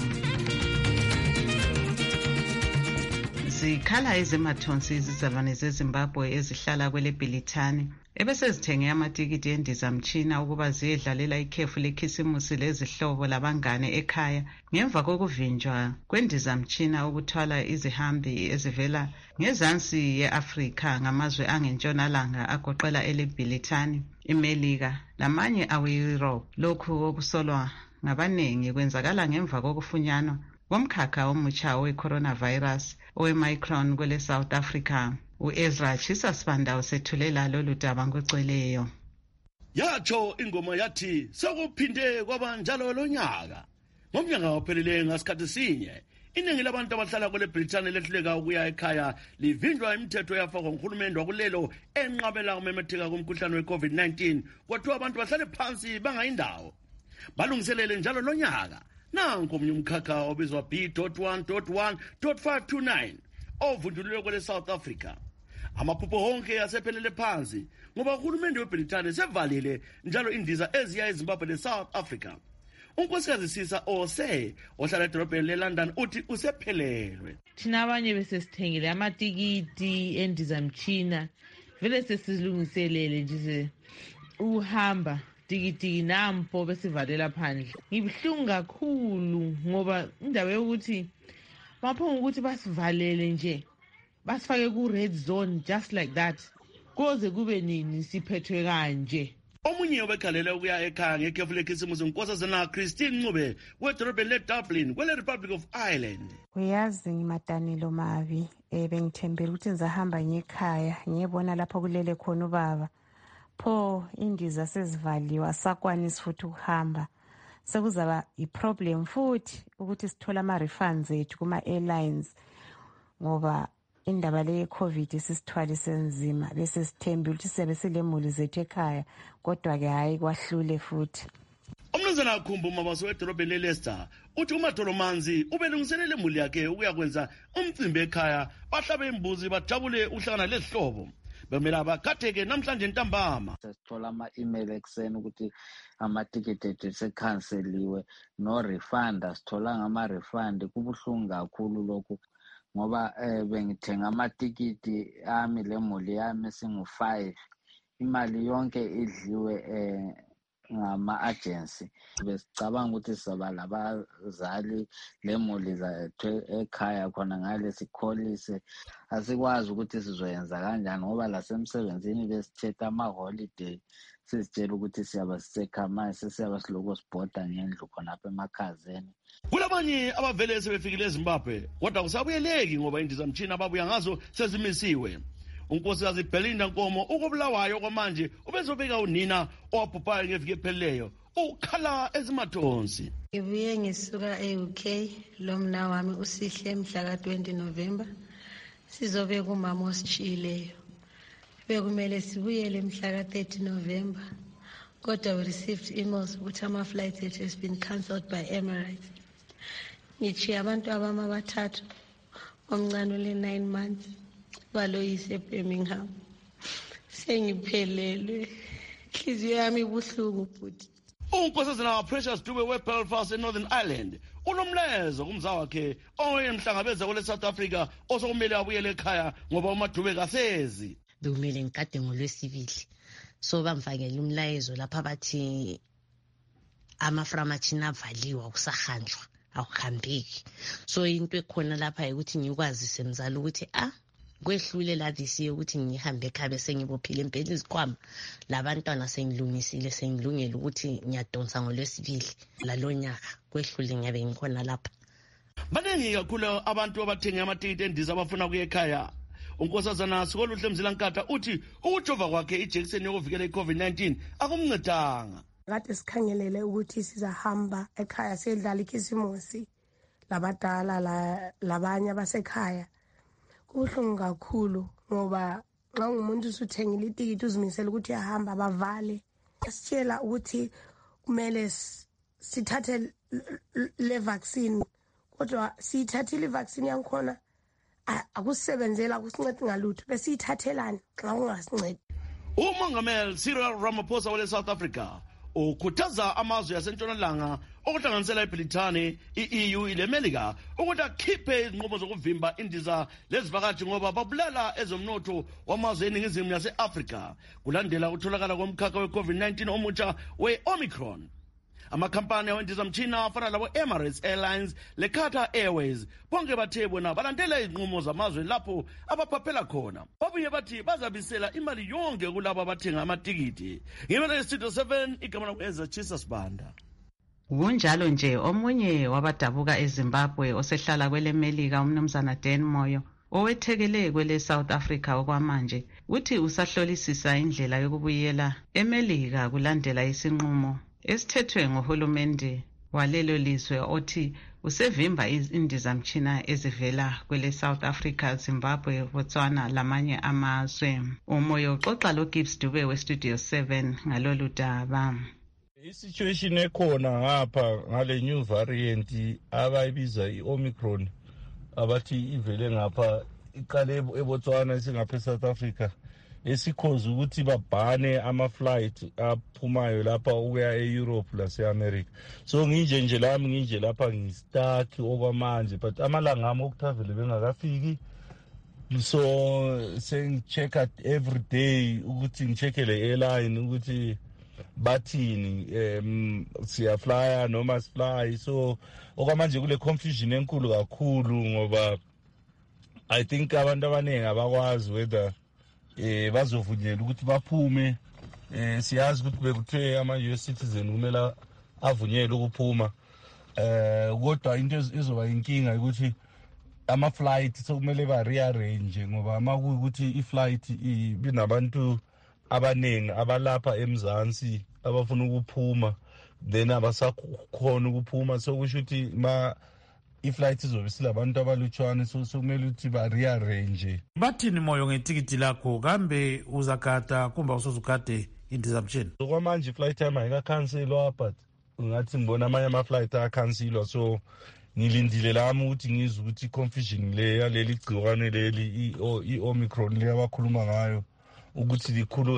Zikhala ezimathonsi izizalwane zeZimbabwe ezihlala kwele Bhilithani ebesezithenge amatikiti endizamtshina ukuba ziyedlalela ikhefu lekhisimusi lezihlobo labangane ekhaya ngemva kokuvinjwa kwendizamtshina ukuthwala izihambi ezivela ngezansi ye-Afrika ngamazwe angentshonalanga agoqela ele Bhilithani, iMelika lamanye awe-Europe. Lokhu okusolwa ngabanengi kwenzakala ngemva kokufunyanwa komkhakha omutsha we-coronavirus owe-Omicron kwele South Africa. U-Ezra Chisasibanda usethulela lolu daba ngoceleyo. Yatsho ingoma yathi sekuphinde kwaba njalo lonyaka. Ngomnyaka opheleleyo ngasikhathi sinye, iningi labantu abahlala kwele Bhilithani lehluleka ukuya ekhaya livinjwa imithetho yafakwa nguhulumende wakulelo enqabela ukumemetheka komkhuhlane we-COVID nineteen. Kwathiwa abantu bahlale phansi bangayindawo balungiselele njalo lonyaka. Nanko omunye umkhakha obizwa B one one five two nine ovunjulelwe kwele South Africa. Amaphupho honke asephelele phansi ngoba uhulumende weBrithani sevalile njalo indiza eziya eZimbabwe leSouth Africa. Unkosikazi Sisa Ose ohlala edolobheni leLondon uthi usephelelwe. Thina abanye besesithengile amatikiti endizamtshina vele sesilungiselele nje uhamba tikiti nampo besivalela phandle. Ngibhlungu kakhulu ngoba indawo yokuthi baphonga ukuthi basivalele nje basifake ku red zone just like that koze kube nini siphethwe kanje. Omunye obekhalela ukuya ekhaya ngekhefu lekhisimusi unkosazana Christine Ncube wedolobheni leDublin kwele Republic of Ireland. Uyazi ngimadanilo mabi ebengithembela ukuthi ngizahamba ngekhaya ngiyebona lapho kulele khona ubaba. Pho indiza sezivaliwe asakwanisi futhi ukuhamba. Sekuzaba iproblem futhi ukuthi sithola ama-refunds ethu kuma-airlines ngoba indaba le ye-COVID sisithwale senzima bese sithembile ukuthi siyabe silemuli zethu ekhaya kodwa-ke hhayi kwahlule futhi. Umnumzana Khumbu Mabaso wedolobheni leLeicester uthi uMatolomanzi ubelungiselele imuli yakhe ukuya kwenza umcimbi ekhaya bahlabe imbuzi bajabule uhlangana lezihlobo. Bemela bakatheke namhlanje ntambama. Sithola ama-email ekuseni ukuthi amatikiti ethu sekhanseliwe no refund, asithola ngama-refund. Kubuhlungu kakhulu lokhu ngoba eh bengithenga amatikiti ami lemuli yami singu-five, imali yonke idliwe eh ngama-agency. Besicabanga ukuthi sizaba labazali lemuli zethu ekhaya khona ngale sikholise, asikwazi ukuthi sizoyenza kanjani ngoba lasemsebenzini besithetha ama-holiday sizitshela ukuthi siyaba sisekhaya sesiyaba siloko sibhoda ngendlu khonapha emakhazeni. Kulabanye abavele sebefikile eZimbabwe kodwa kusabuyeleki ngoba indizamtshina ababuya ngazo sezimisiwe. Unkosikazi Belinda Nkomo ukubulawayo kwamanje ubezobeka unina owabhubhayo ngeviki ephelileyo ukhala ezimathonsi. Ngibuye ngisuka e-U K lo mna wami usihle mhla ka twenty November sizobeka umama osishiyileyo. Bekumele sibuyele mhla ka thirty November kodwa we received emails ukuthi ama-flights ethu has been cancelled by Emirates. Ngichiye abantu abama bathathu omncane ule nine months baloyise eBirmingham. Sengiphelelwe. Inhliziyo yami ibuhlungu futhi. Unkosazana Precious Dube weBelfast eNorthern Ireland unomlezo kumzawa wakhe oyemhlangabeza kule South Africa osokumele abuyele ekhaya ngoba uMadube kasezi. Bekumele ngikade ngolwesibili. So bamfakela umlayezo lapha bathi amaframachina avaliwa kusahanjwa awukhambeki. So into ekhona lapha ukuthi ngikwazise mzali ukuthi ah kwehlule la disiye ukuthi ngihambe ekhaya sengibophile impela izikhwama labantwana sengilungisile sengilungele ukuthi ngiyadonsa ngolwesibili lalonyaka kwehlule ngiyabe ngikhona lapha. Baningi kakhulu abantu abathenga amatikiti endiza abafuna kuye ekhaya. Unkosazana Sikoluhle Mzilankatha uthi ukujova kwakhe ijekiseni yokuvikela iCovid nineteen akumncedanga. Kade sikhangelele ukuthi sizahamba ekhaya siyedlala ikhisimusi labadala labanye abasekhaya. Kuhlungu kakhulu ngoba xa umuntu usuthengile itikiti uzimisela ukuthi ahamba bavale. Sitshela ukuthi kumele sithathe le vaccine kodwa sithathile vaccine yankhona akusebenzela kusincede ngalutho bese ithathelana xa ungasincedi. uMongameli Cyril Ramaphosa wale South Africa ukhuthaza amazwe yasentshonalanga okuhlanganisela iBrithani, i-E U, ileMelika ukuthi akhiphe izinqubo zokuvimba indiza lezivakashi ngoba babulala ezomnotho wamazwe eningizimu yase-Afrika kulandela ukutholakala komkhakha we-COVID nineteen omutsha we-Omicron. Amakhampani awendizamtshina afana labo Emirates Airlines le Qatar Airways bonke bathe bona balandela izinqumo zamazwe lapho abaphaphela khona. Babuye bathi bazabisela imali yonke kulabo abathenga amatikiti. Ngimele Studio seven igama lakho ezachisa sibanda. Kunjalo nje omunye wabadabuka eZimbabwe osehlala kwele Melika umnumzana Dan Moyo owethekele kwele South Africa okwamanje uthi usahlolisisa indlela yokubuyela eMelika kulandela isinqumo esithethwe ngohulumende walelo lizwe othi usevimba indizamtshina ezivela kwele South Africa, Zimbabwe, Botswana lamanye amazwe. Umoyo uxoxa lo Gibbs Dube we Studio seven ngalolu daba. I-situation ekhona ngapha ngale new variant abayibiza i-Omicron abathi ivele ngapha iqale eBotswana isingapha eSouth Africa esikhoza ukuthi babhane ama-flight aphumayo lapha ukuya e-Europe lase-America. So nginje nje lami nginje lapha ngistuck okwamanje but amalanga ami okutravele bengakafiki. So sengi-check-a every day ukuthi ngi-check-e le airline ukuthi bathini um siyaflya noma sifly. So okwamanje kule confusion enkulu kakhulu ngoba I think abantu abaningi abakwazi whether eh bazovunyelwa ukuthi baphume. Eh siyazi ukuthi bekuthe ama-U S citizen kumele avunyelwe ukuphuma. Eh kodwa into ezoba inkinga ukuthi ama-flight sokumele ba-rearrange ngoba uma kuyukuthi i-flight ibinabantu abaningi abalapha eMzansi abafuna ukuphuma then abasakhona ukuphuma so kusho ukuthi ma i-flight izobe silabantu abalutshwane so sokumele ukuthi ba-rearrange. Bathini Moyo ngetikiti lakho kambe uzagada kumbe usozugade indizamtshini? Okwamanje i-flight time ayikakhanselwa but ngathi ngibona amanye ama-flight ayakhanselwa so ngilindile lami ukuthi ngizwe ukuthi i-confusion le yaleli gciwane leli i-Omicron le abakhuluma ngayo ukuthi likhulu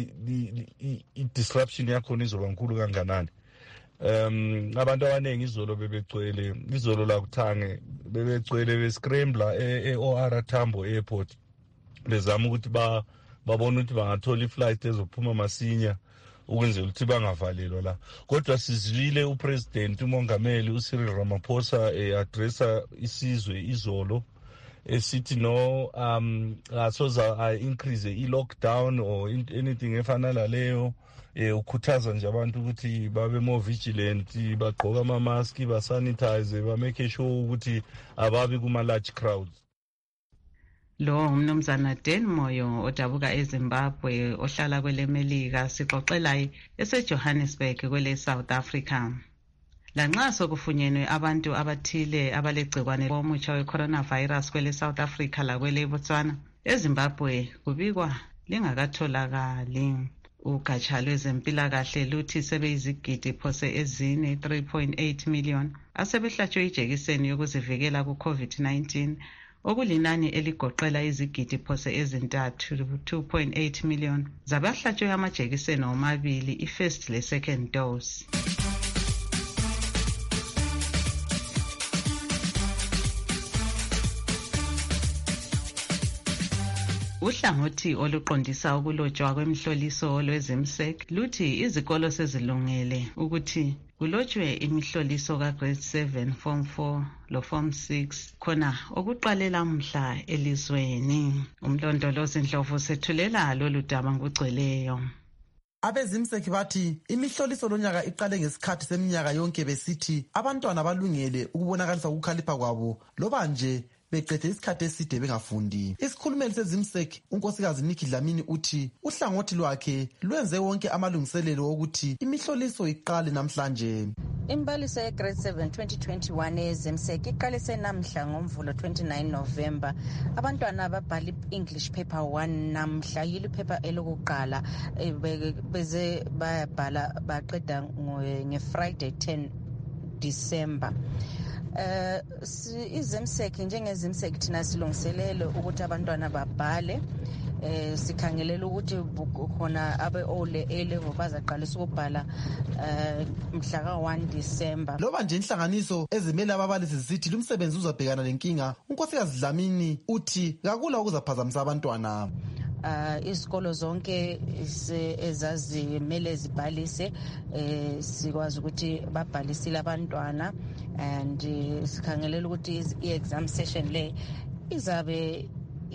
i-disruption yakhona izoba nkulu kanganani. Um abantu abaningi izolo bebegcwele izolo la kuthange bebegcwele bescrambler e-O R Tambo Airport bezama ukuthi ba babona ukuthi bangathola i-flight ezophuma masinya ukwenzela ukuthi bangavalelwa la. Kodwa sizwile upresident umongameli uCyril Ramaphosa e-addressa isizwe izolo esithi no um asoza I increase i-lockdown or anything efana laleyo. Eh ukhuthaza nje abantu ukuthi babe more vigilant, bagqoka ama mask, ba sanitize, ba make sure ukuthi ababi kuma large crowds. Lo umnumzana Dan Moyo odabuka eZimbabwe ohlala kwele Melika sixoxela eseJohannesburg kwele South Africa. Lanxa sokufunyenwe abantu abathile abalegcikwane lomutsha we-coronavirus kwele South Africa lakwele Botswana, eZimbabwe kubikwa lingakatholakali. Ugatsha lwezempilakahle luthi sebeyizigidi phose ezine three point eight million asebehlatshwe ijekiseni yokuzivikela ku-COVID nineteen okulinani eligoqela izigidi phose ezintathu two point eight million zabahlatshwe amajekiseni omabili i-first le-second dose. Uhlangothi oluqondisa ukulotshwa kwemihloliso lwezimsek luthi izikolo sezilungele ukuthi kulotshwe imihloliso ka-grade seven, form four lo form six khona okuqalela mhla elizweni. Umlondolozi Ndlovu sethulela lolu daba ngokugcweleyo. Abezimseki bathi imihloliso lonyaka iqale ngesikhathi seminyaka yonke besithi abantwana balungele ukubonakalisa ukukhalipha kwabo loba nje beqede isikhathi eside bengafundi. Isikhulumeli sezimsek unkosikazi Nikki Dlamini uthi uhlangothi lwakhe lwenze wonke amalungiselelo okuthi imihloliso iqale namhlanje. Imbaliso ye grade seven twenty twenty-one yezimsek iqalise namhla ngomvulo twenty-nine November. Abantwana ababhala English paper one namhla yilo paper elokuqala beze bayabhala baqeda nge Friday ten December. Uh, izimseki njengezimseki thina silungiselele ukuthi abantwana babhale. Eh sikhangelela ukuthi khona abe O level bazaqalisa ukubhala eh mhla ka one December. Loba nje inhlanganiso ezimele ababalisi zithi lumsebenzi uzabhekana lenkinga, unkosikazi Dlamini uthi akula ukuzaphazamisa abantwana. Uh, izikolo zonke ezazimele zibhalise eh sikwazi ukuthi babhalisile abantwana and uh, sikhangelela ukuthi i-exam session le izabe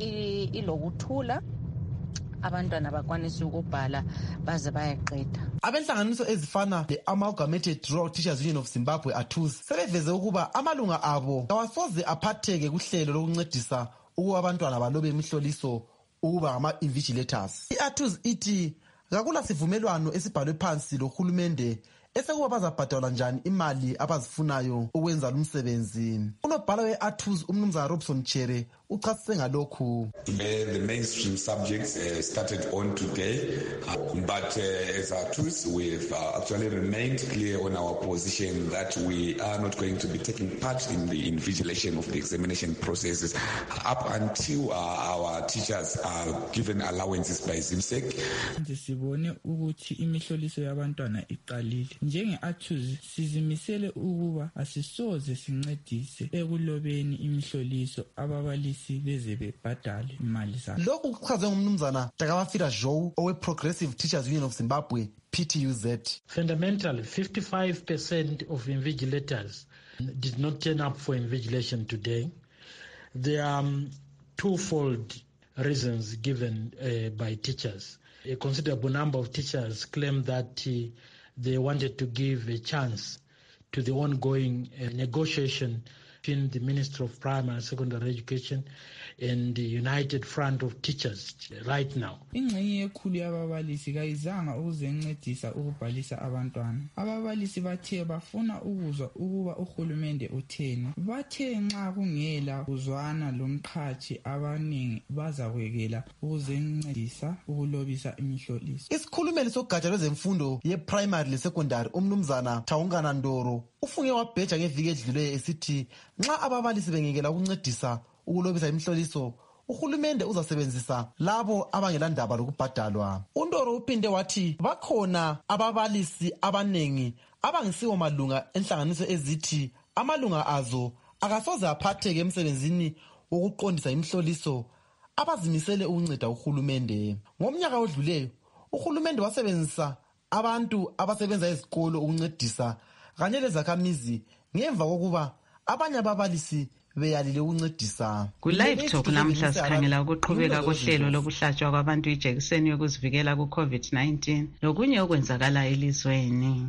ilokuthula abantwana bakwanisa ukubhala baze bayeqeda. Abenhlanganiso ezifana le-Amalgamated Rural Teachers Union of Zimbabwe A T U Z sebeveze ukuba amalunga abo kawasoze aphatheke kuhlelo lokuncedisa ukuba abantwana balobe imihloliso ukuba ngama-invigilators. I-A T U Z ithi kakula sivumelwano esibhalwe phansi lohulumende esekuba bazabhadala njani imali abazifunayo ukwenza lumsebenzi. Unobhala we-A T U Z umnumzana Robson Chere uchasise ngalokhu. The mainstream subjects uh, started on today, uh, but uh, as A T U Z we've uh, actually remained clear on our position that we are not going to be taking part in the invigilation of the examination processes up until uh, our teachers are given allowances by ZIMSEC. Sibone ukuthi imihloliso yabantwana iqalile. Njenge-A T U Z sizimisele ukuba asisoze sincedise ekulobeni imihloliso ababalisi beze bebhadale imali zabo. Lokhu kuchazwe ngumnumzana Takabafira Joe owe-Progressive Teachers Union of Zimbabwe P T U Z. Fundamentally, fifty-five percent of invigilators did not turn up for invigilation today. There are um, twofold reasons given uh, by teachers. A considerable number of teachers claim that uh, they wanted to give a chance to the ongoing uh, negotiation between the Ministry of Primary and Secondary Education and the United Front of Teachers right now. Ingxenye yekhulu yababalisi kayizanga ukuzencedisa ukubhalisa abantwana. Ababalisi bathe bafuna ukuzwa ukuba uhulumende utheni. Bathe nxa kungela uzwana lomqhathi abaningi bazakwekela ukuzencedisa ukulobisa imihloliso. Isikhulumeli sogatsha lwezemfundo ye-primary le-secondary umnumzana Thawungana Ndoro ufunge wabheja ngeviki edluleyo esithi nxa ababalisi bengekela ukuncedisa ukulobisa imihloliso uhulumende uzasebenzisa labo abangelandaba lokubhadalwa. uNdoro uphinde wathi bakhona ababalisi abanengi abangisiwo malunga enhlanganiso ezithi amalunga azo akasoze aphatheke emsebenzini wokuqondisa imihloliso abazimisele ukunceda uhulumende. Ngomnyaka odluleyo uhulumende wasebenzisa abantu abasebenza ezikolo ukuncedisa kanye lezakhamizi ngemva kokuba abanye ababalisi beyalile ukuncedisa. Ku-Live Talk namhla sikhangela ukuqhubeka kohlelo lokuhlatshwa kwabantu ijekiseni yokuzivikela ku-COVID nineteen lokunye okwenzakala elizweni.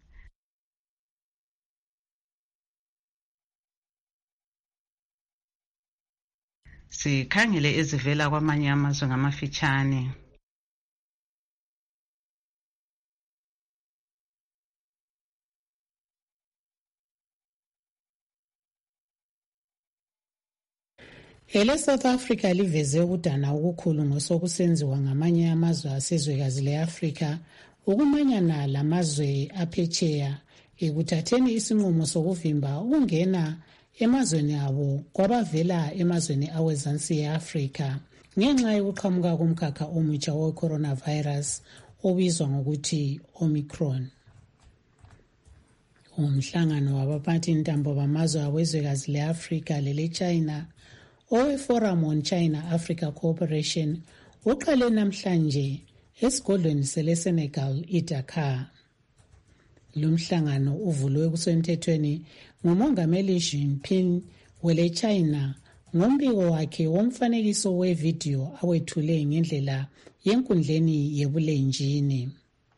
Sikhangele ezivela kwamanye amazwe ngamafitshane. Ele South Africa liveze ukudana okukhulu ngosokusenziwa ngamanye amazwe asezwekazi le-Afrika ukumanyana lamazwe aphetsheya ekuthatheni isinqumo sokuvimba ukungena emazweni abo kwabavela emazweni awezansi e-Afrika ngenxa yokuqhamuka komkhakha omutsha we-coronavirus obizwa ngokuthi Omicron. Umhlangano wabaphathi intambo bamazwe awezwekazi le-Afrika lele-China owe-Forum on China-Africa Cooperation uqale namhlanje esigodlweni sele-Senegal i-Dakar. Lo mhlangano uvulwe kusemthethweni ngumongameli Xi Jinping wele-China ngombiko wakhe womfanekiso wevidiyo awethule ngendlela yenkundleni yebulenjini.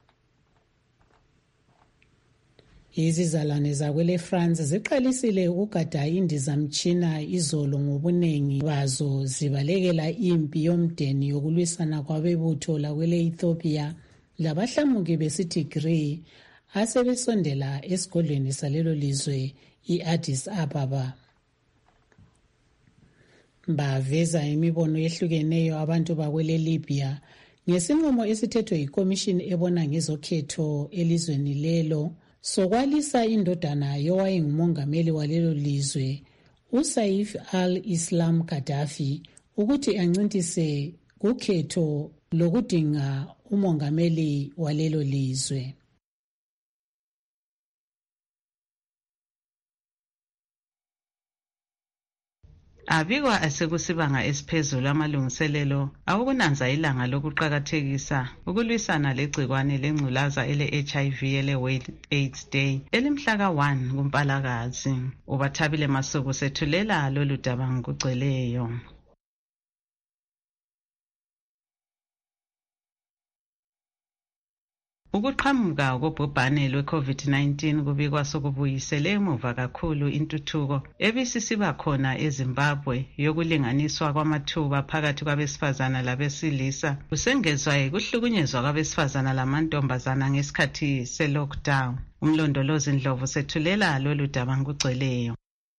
Izizalwane zakwele France ziqalisile ukugada indizamtshina izolo ngobunengi bazo zibalekela impi yomdeni yokulwisana kwabebutho lakwele Ethiopia labahlamuki besiTigray asebesondela esigodlweni salelo lizwe i-Addis Ababa. Baveza imibono yehlukeneyo abantu bakwele Libya ngesinqumo esithethwe yikomishini ebona ngezokhetho elizweni lelo sokwalisa indodana yowayengumongameli walelo lizwe uSaif al-Islam Gaddafi ukuthi ancintise kukhetho lokudinga umongameli walelo lizwe. Abikwa asekusibanga esiphezulu amalungiselelo awokunanza ilanga lokuqakathekisa ukulwisana legcikwane lengculaza ele-H I V ele-World AIDS Day elimhla ka one kuMpalakazi. Ubathabile Masuku sethulela lolu daba ngokugcweleyo. Ukuqhamuka kobhubhane lwe-COVID nineteen kubikwa sokubuyisele emuva kakhulu intuthuko ebisisiba khona eZimbabwe yokulinganiswa kwamathuba phakathi kwabesifazana labesilisa kusengezwa ukuhlukunyezwa kwabesifazana lamantombazana ngesikhathi se-lockdown. Umlondolozi Ndlovu sethulela lolu daba ngokugcweleyo.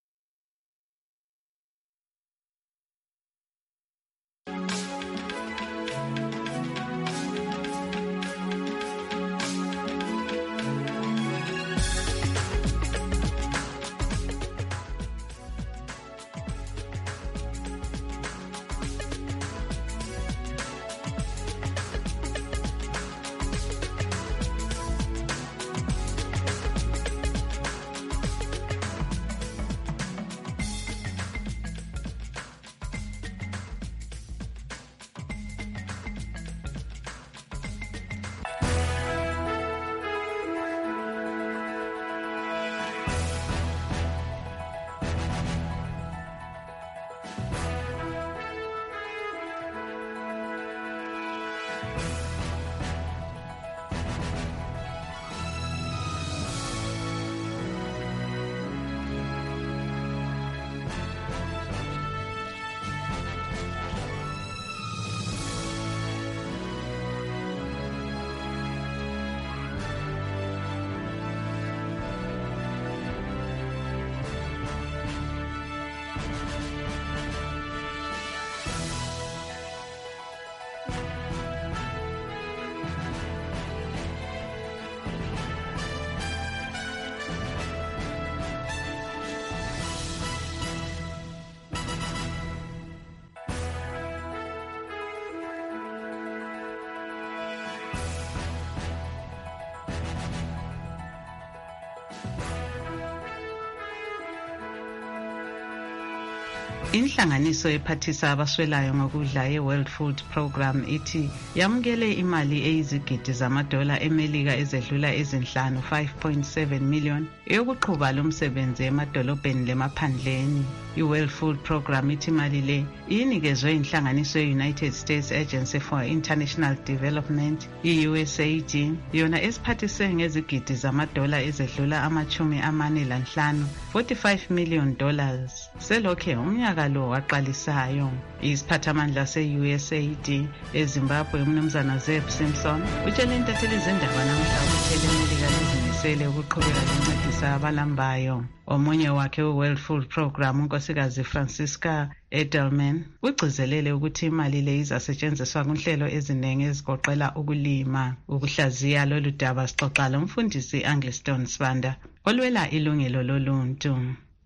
Inhlanganiso ephathisa abaswelayo ngokudla ye-World Food Program ithi yamukele imali eyizigidi zamadola eMelika ezedlula ezinhlanu five point seven million yokuqhuba lo msebenzi emadolobheni lemaphandleni. I-World Food Program ithi imali le inikezwe inhlanganiso ye-United States Agency for International Development i-U S A I D yona esiphathise ngezigidi zamadola ezedlula amachumi amane lanhlanu forty-five million dollars selokhe umnyaka lo waqalisayo. Isiphathamandla se-U S A I D eZimbabwe umnumzana Zeb Simpson utshele intatheli zindaba namuhla ukuthi iMelika lizimisele ukuqhubeka lincedisa abalambayo. Omunye wakhe we-World Food Program unkosikazi Francisca Edelman ugcizelele ukuthi imali le izasetshenziswa kunhlelo eziningi ezigoqela ukulima. Ukuhlaziya lolu daba sixoxa lomfundisi Angliston Sibanda olwela ilungelo loluntu.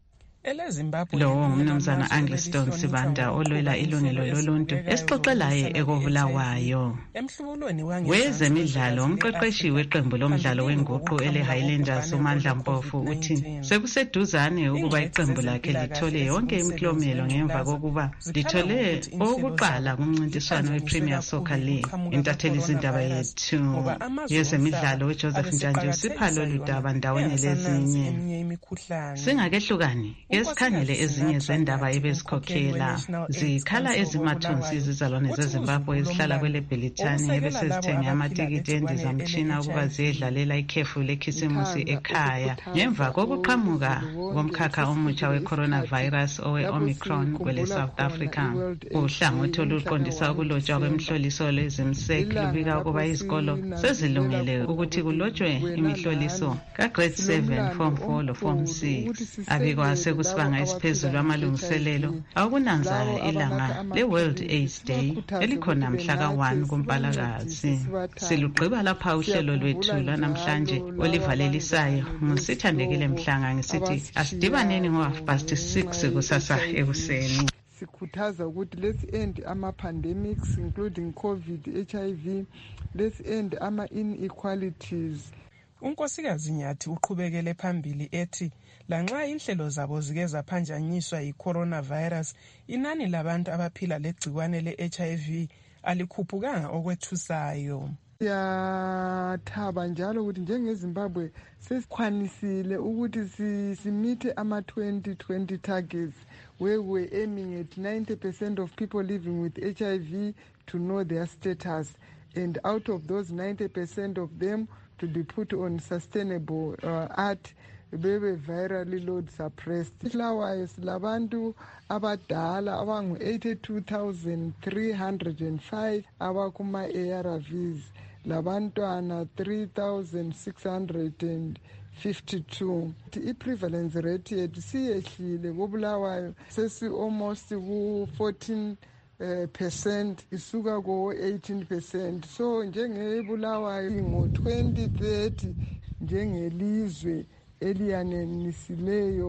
Lo umnumzana Angliston Sibanda olwela ilungelo loluntu esixoxe laye ekobulawayo. Wezemidlalo umqeqeshi weqembu lomdlalo wenguqu ele Highlanders uMandla Mpofu uthi sekuseduzane ukuba iqembu lakhe lithole yonke imiklomelo ngemva kokuba lithole okuqala kumncintiswano wePremier Soccer League. Intatheli izindaba yethu yezemidlalo uJoseph Njanje usipha lolu daba ndawonye lezinye. Singakehlukani esikhangele ezinye zendaba ebezikhokhela zikhala ezimathunzi izizalwane zeZimbabwe ezihlala kwele Bhelithani ebesezithenge amatikiti endizamtshina ukuba ziyedlalela ikhefu lekhisimusi ekhaya ngemva kokuqhamuka komkhakha omutsha we-coronavirus owe-Omicron kwele South Africa. Uhlangothi oluqondisa ukulotshwa kwemihloliso lwezimsek lubika ukuba izikolo sezilungele ukuthi kulotshwe imihloliso ka-grade seven, form four lo form six. Abikwa sekusibanga esiphezulu amalungiselelo akunanza ilanga le-World AIDS Day elikhona mhla ka-one kuMpalakazi. Silugqiba lapha uhlelo lwethu lwanamhlanje olivalelisayo ngusithandekile Mhlanga ngisithi asidibaneni ngo-half past six kusasa ekuseni. Sikhuthaza ukuthi let's end ama-pandemics including COVID, H I V, let's end ama-inequalities. Unkosikazi Nyathi uqhubekele phambili ethi lanxa inhlelo zabo zike zaphanjanyiswa yi-coronavirus, inani labantu abaphila legciwane le-H I V alikhuphukanga okwethusayo. Siyathaba njalo ukuthi njengeZimbabwe sesikhwanisile ukuthi simithe ama-twenty twenty targets where we're aiming at ninety percent of people living with H I V to know their status, and out of those ninety percent of them to be put on sustainable uh, art bebe virally load suppressed. Ihlawayo silabantu abadala abangu eighty-two thousand three hundred five abakuma-A R Vs, labantwana three thousand six hundred fifty-two. I-prevalence rate yethu siyehlile kobulawayo sesi almost ku-fourteen Uh, percent isuka ko eighteen percent. So njengebulawayo ngo-twenty thirty njengelizwe eliyanenisileyo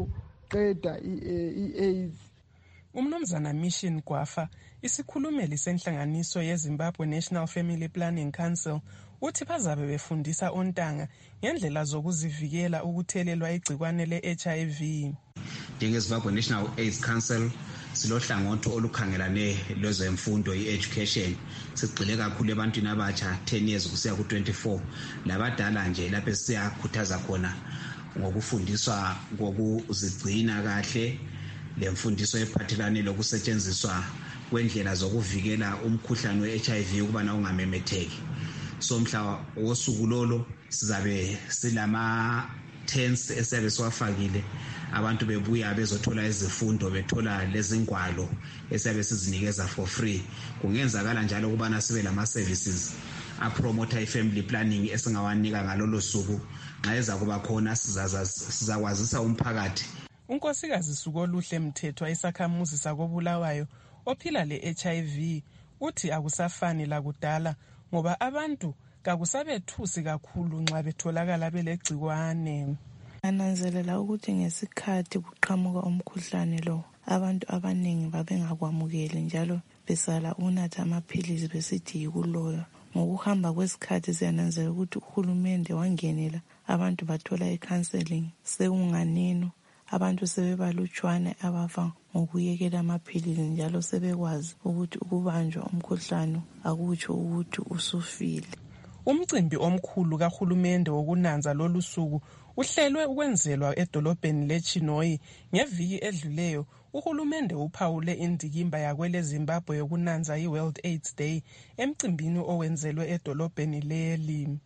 ukuqeda i-AIDS. Umnumzana Mission Gwafa, isikhulumeli senhlanganiso yeZimbabwe National Family Planning Council, uthi bazabe befundisa ontanga ngendlela zokuzivikela ukuthelelwa igcikwane le-H I V. NjengeZimbabwe National AIDS Council silohlangothi olukhangelane lwezemfundo i-education, sigxile kakhulu ebantwini abatsha ten years kusiya ku-twenty-four, labadala nje lapho siyakhuthaza khona ngokufundiswa ngokuzigcina kahle, lemfundiso ephathelane lokusetshenziswa kwendlela zokuvikela umkhuhlane we-H I V ukubana ungamemetheki. So mhla wosuku lolo sizabe silama tents esiyabe siwafakile, abantu bebuya bezothola izifundo, bethola lezingwalo esiyabe sizinikeza for free. Kungenzakala njalo ukubana sibe lama-services apromoter i-family planning esingawanika ngalolo suku. Nxa eza kuba khona sizakwazisa umphakathi. Unkosikazi Sukoluhle Mthethwa isakhamuzi sakobulawayo ophila le-H I V uthi akusafani lakudala ngoba abantu kakusabethusi kakhulu nxa betholakala belegcikwane. Ananzelela ukuthi ngesikhathi kuqhamuka umkhuhlane lo abantu abaningi babengakwamukeli njalo besala unatha amaphilisi besithi yikuloya. Ngokuhamba kwesikhathi siyananzela ukuthi uhulumende wangenela abantu bathola i-counseling. Sekunganeno abantu sebebalutshwane abafa ngokuyekela amaphilisi njalo sebekwazi ukuthi ukubanjwa umkhuhlane akutsho ukuthi usufile. Umcimbi omkhulu kahulumende wokunanza lolu suku uhlelwe ukwenzelwa edolobheni leChinoyi ngeviki edluleyo. Uhulumende uphawule indikimba yakwele Zimbabwe yokunanza i-World AIDS Day emcimbini owenzelwe edolobheni leli.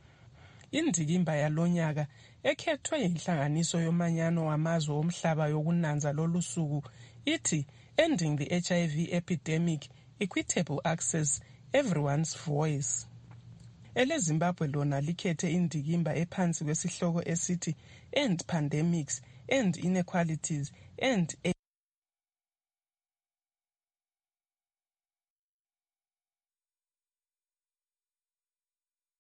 Indikimba yalonyaka ekhethwe yinhlanganiso yomanyano wamazwe omhlaba yokunanza lolu suku ithi Ending the H I V Epidemic, Equitable Access, Everyone's Voice. Ele Zimbabwe lona likhethe indikimba ephansi kwesihloko esithi End Pandemics, End Inequalities, End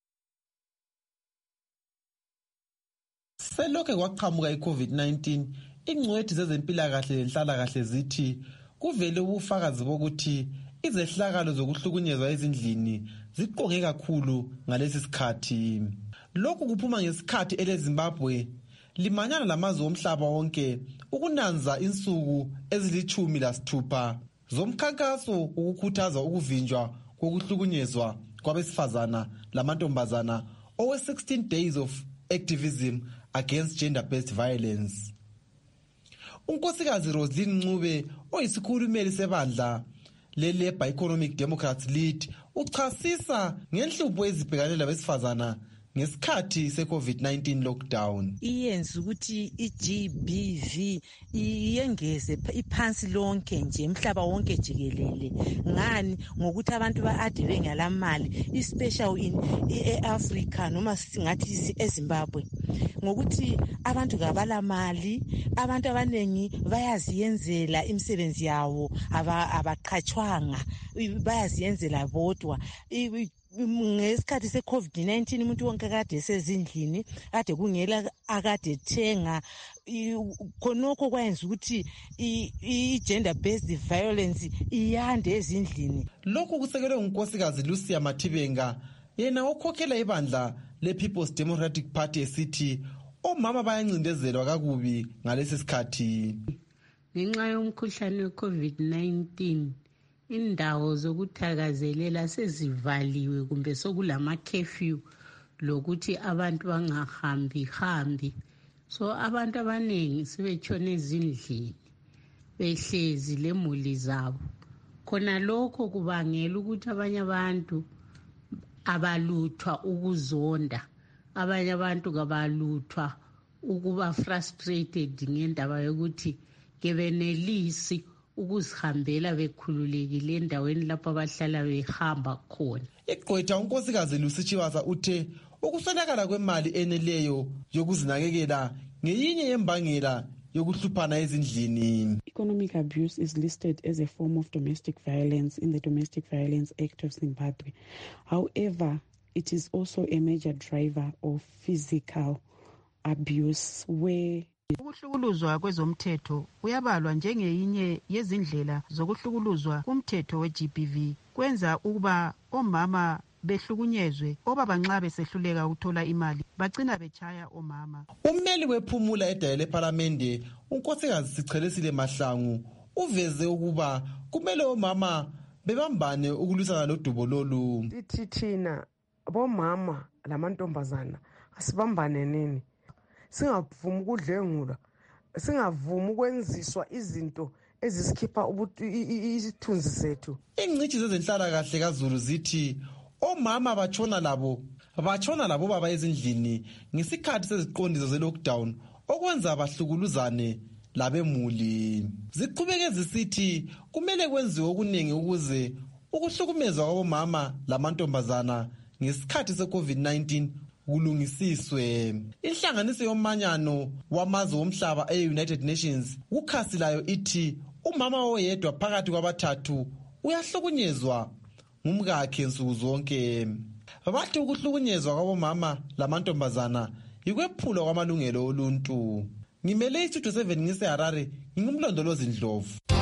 Selokhe kwaqhamuka i-COVID nineteen, ingcwethi zezempilakahle lenhlalakahle zithi kuvele ubufakazi bokuthi izehlakalo zokuhlukunyezwa ezindlini ziqonge kakhulu ngalesi sikhathi. Lokhu kuphuma ngesikhathi eleZimbabwe limanyana lamazwe omhlaba wonke ukunanza insuku ezilithumi lasithupha zomkhankaso ukukhuthaza ukuvinjwa kokuhlukunyezwa kwabesifazana lamantombazana owe sixteen days of activism against gender-based violence. Unkosikazi Roslyn Ncube oyisikhulumeli sebandla le-Labour Economic Democrats Lead uchasisa ngenhlupho ezibhekane labesifazana ngesikhathi se-COVID nineteen lockdown. Iyenza ukuthi i-G B V iyengeze iphansi lonke nje emhlaba wonke jikelele. Ngani ngokuthi abantu baade bengalamali, especially in e-Africa noma singathi eZimbabwe. Ngokuthi abantu kabalamali, abantu abanengi bayaziyenzela imisebenzi yawo, abaqhatshwanga, bayaziyenzela bodwa. Ngesikhathi se-COVID nineteen umuntu wonke kade esezindlini, kade kungela akade thenga, khonokho kwayenza ukuthi i-gender-based violence iyande ezindlini. Lokhu kusekelwe unkosikazi Lucia Mathibenga, yena okhokhela ibandla le-People's Democratic Party esithi omama bayancindezelwa kakubi ngalesi sikhathi. Ngenxa yomkhuhlane we-COVID nineteen indawo zokuthakazelela sezivaliwe kumbe sokulama curfew lokuthi abantu bangahambi hambi. So abantu abanengi sebetshone ezindlini behlezi lemuli zabo. Khona lokho kubangela ukuthi abanye abantu abaluthwa ukuzonda, abanye abantu kabaluthwa ukuba frustrated ngendaba yokuthi kebenelisi ukuzihambela bekhululekile endaweni lapho abahlala behamba khona. Igqwetha unkosikazi Lucy Chiwasa uthe ukuswelakala kwemali eneleyo yokuzinakekela ngeyinye yembangela yokuhluphana ezindlini. Economic abuse is listed as a form of domestic violence in the Domestic Violence Act of Zimbabwe. However, it is also a major driver of physical abuse where ukuhlukuluzwa kwezomthetho uyabalwa njengeyinye yezindlela zokuhlukuluzwa kumthetho we-G B V, kwenza ukuba omama behlukunyezwe, obaba nxa besehluleka ukuthola imali bagcina bechaya omama. Ummeli wephumula edale leParlamente unkosikazi Sichelesile Mahlangu uveze ukuba kumele omama bebambane ukulwisana lodubo lolu. Ithi thina bomama lamantombazana asibambane nini, singavumi ukudlengula, singavumi ukwenziswa izinto ezisikhipha isithunzi sethu. Ingcitshi zezenhlalakahle kaZulu zithi omama batshona labo batshona labo baba ezindlini ngesikhathi seziqondiso ze-lockdown okwenza bahlukuluzane labemuli. Ziqhubeke zisithi kumele kwenziwe okuningi ukuze ukuhlukumezwa kwabomama lamantombazana ngesikhathi se-COVID nineteen kulungisiswe. Inhlanganiso yomanyano wamazwe omhlaba e-United Nations ukhasi layo ithi umama oyedwa phakathi kwabathathu uyahlukunyezwa ngumkakhe nsuku zonke. Bathi ukuhlukunyezwa kwabomama lamantombazana ikwephula kwamalungelo oluntu. Ngimele istudio seven ngise Harare, ngingumlondolozi Ndlovu.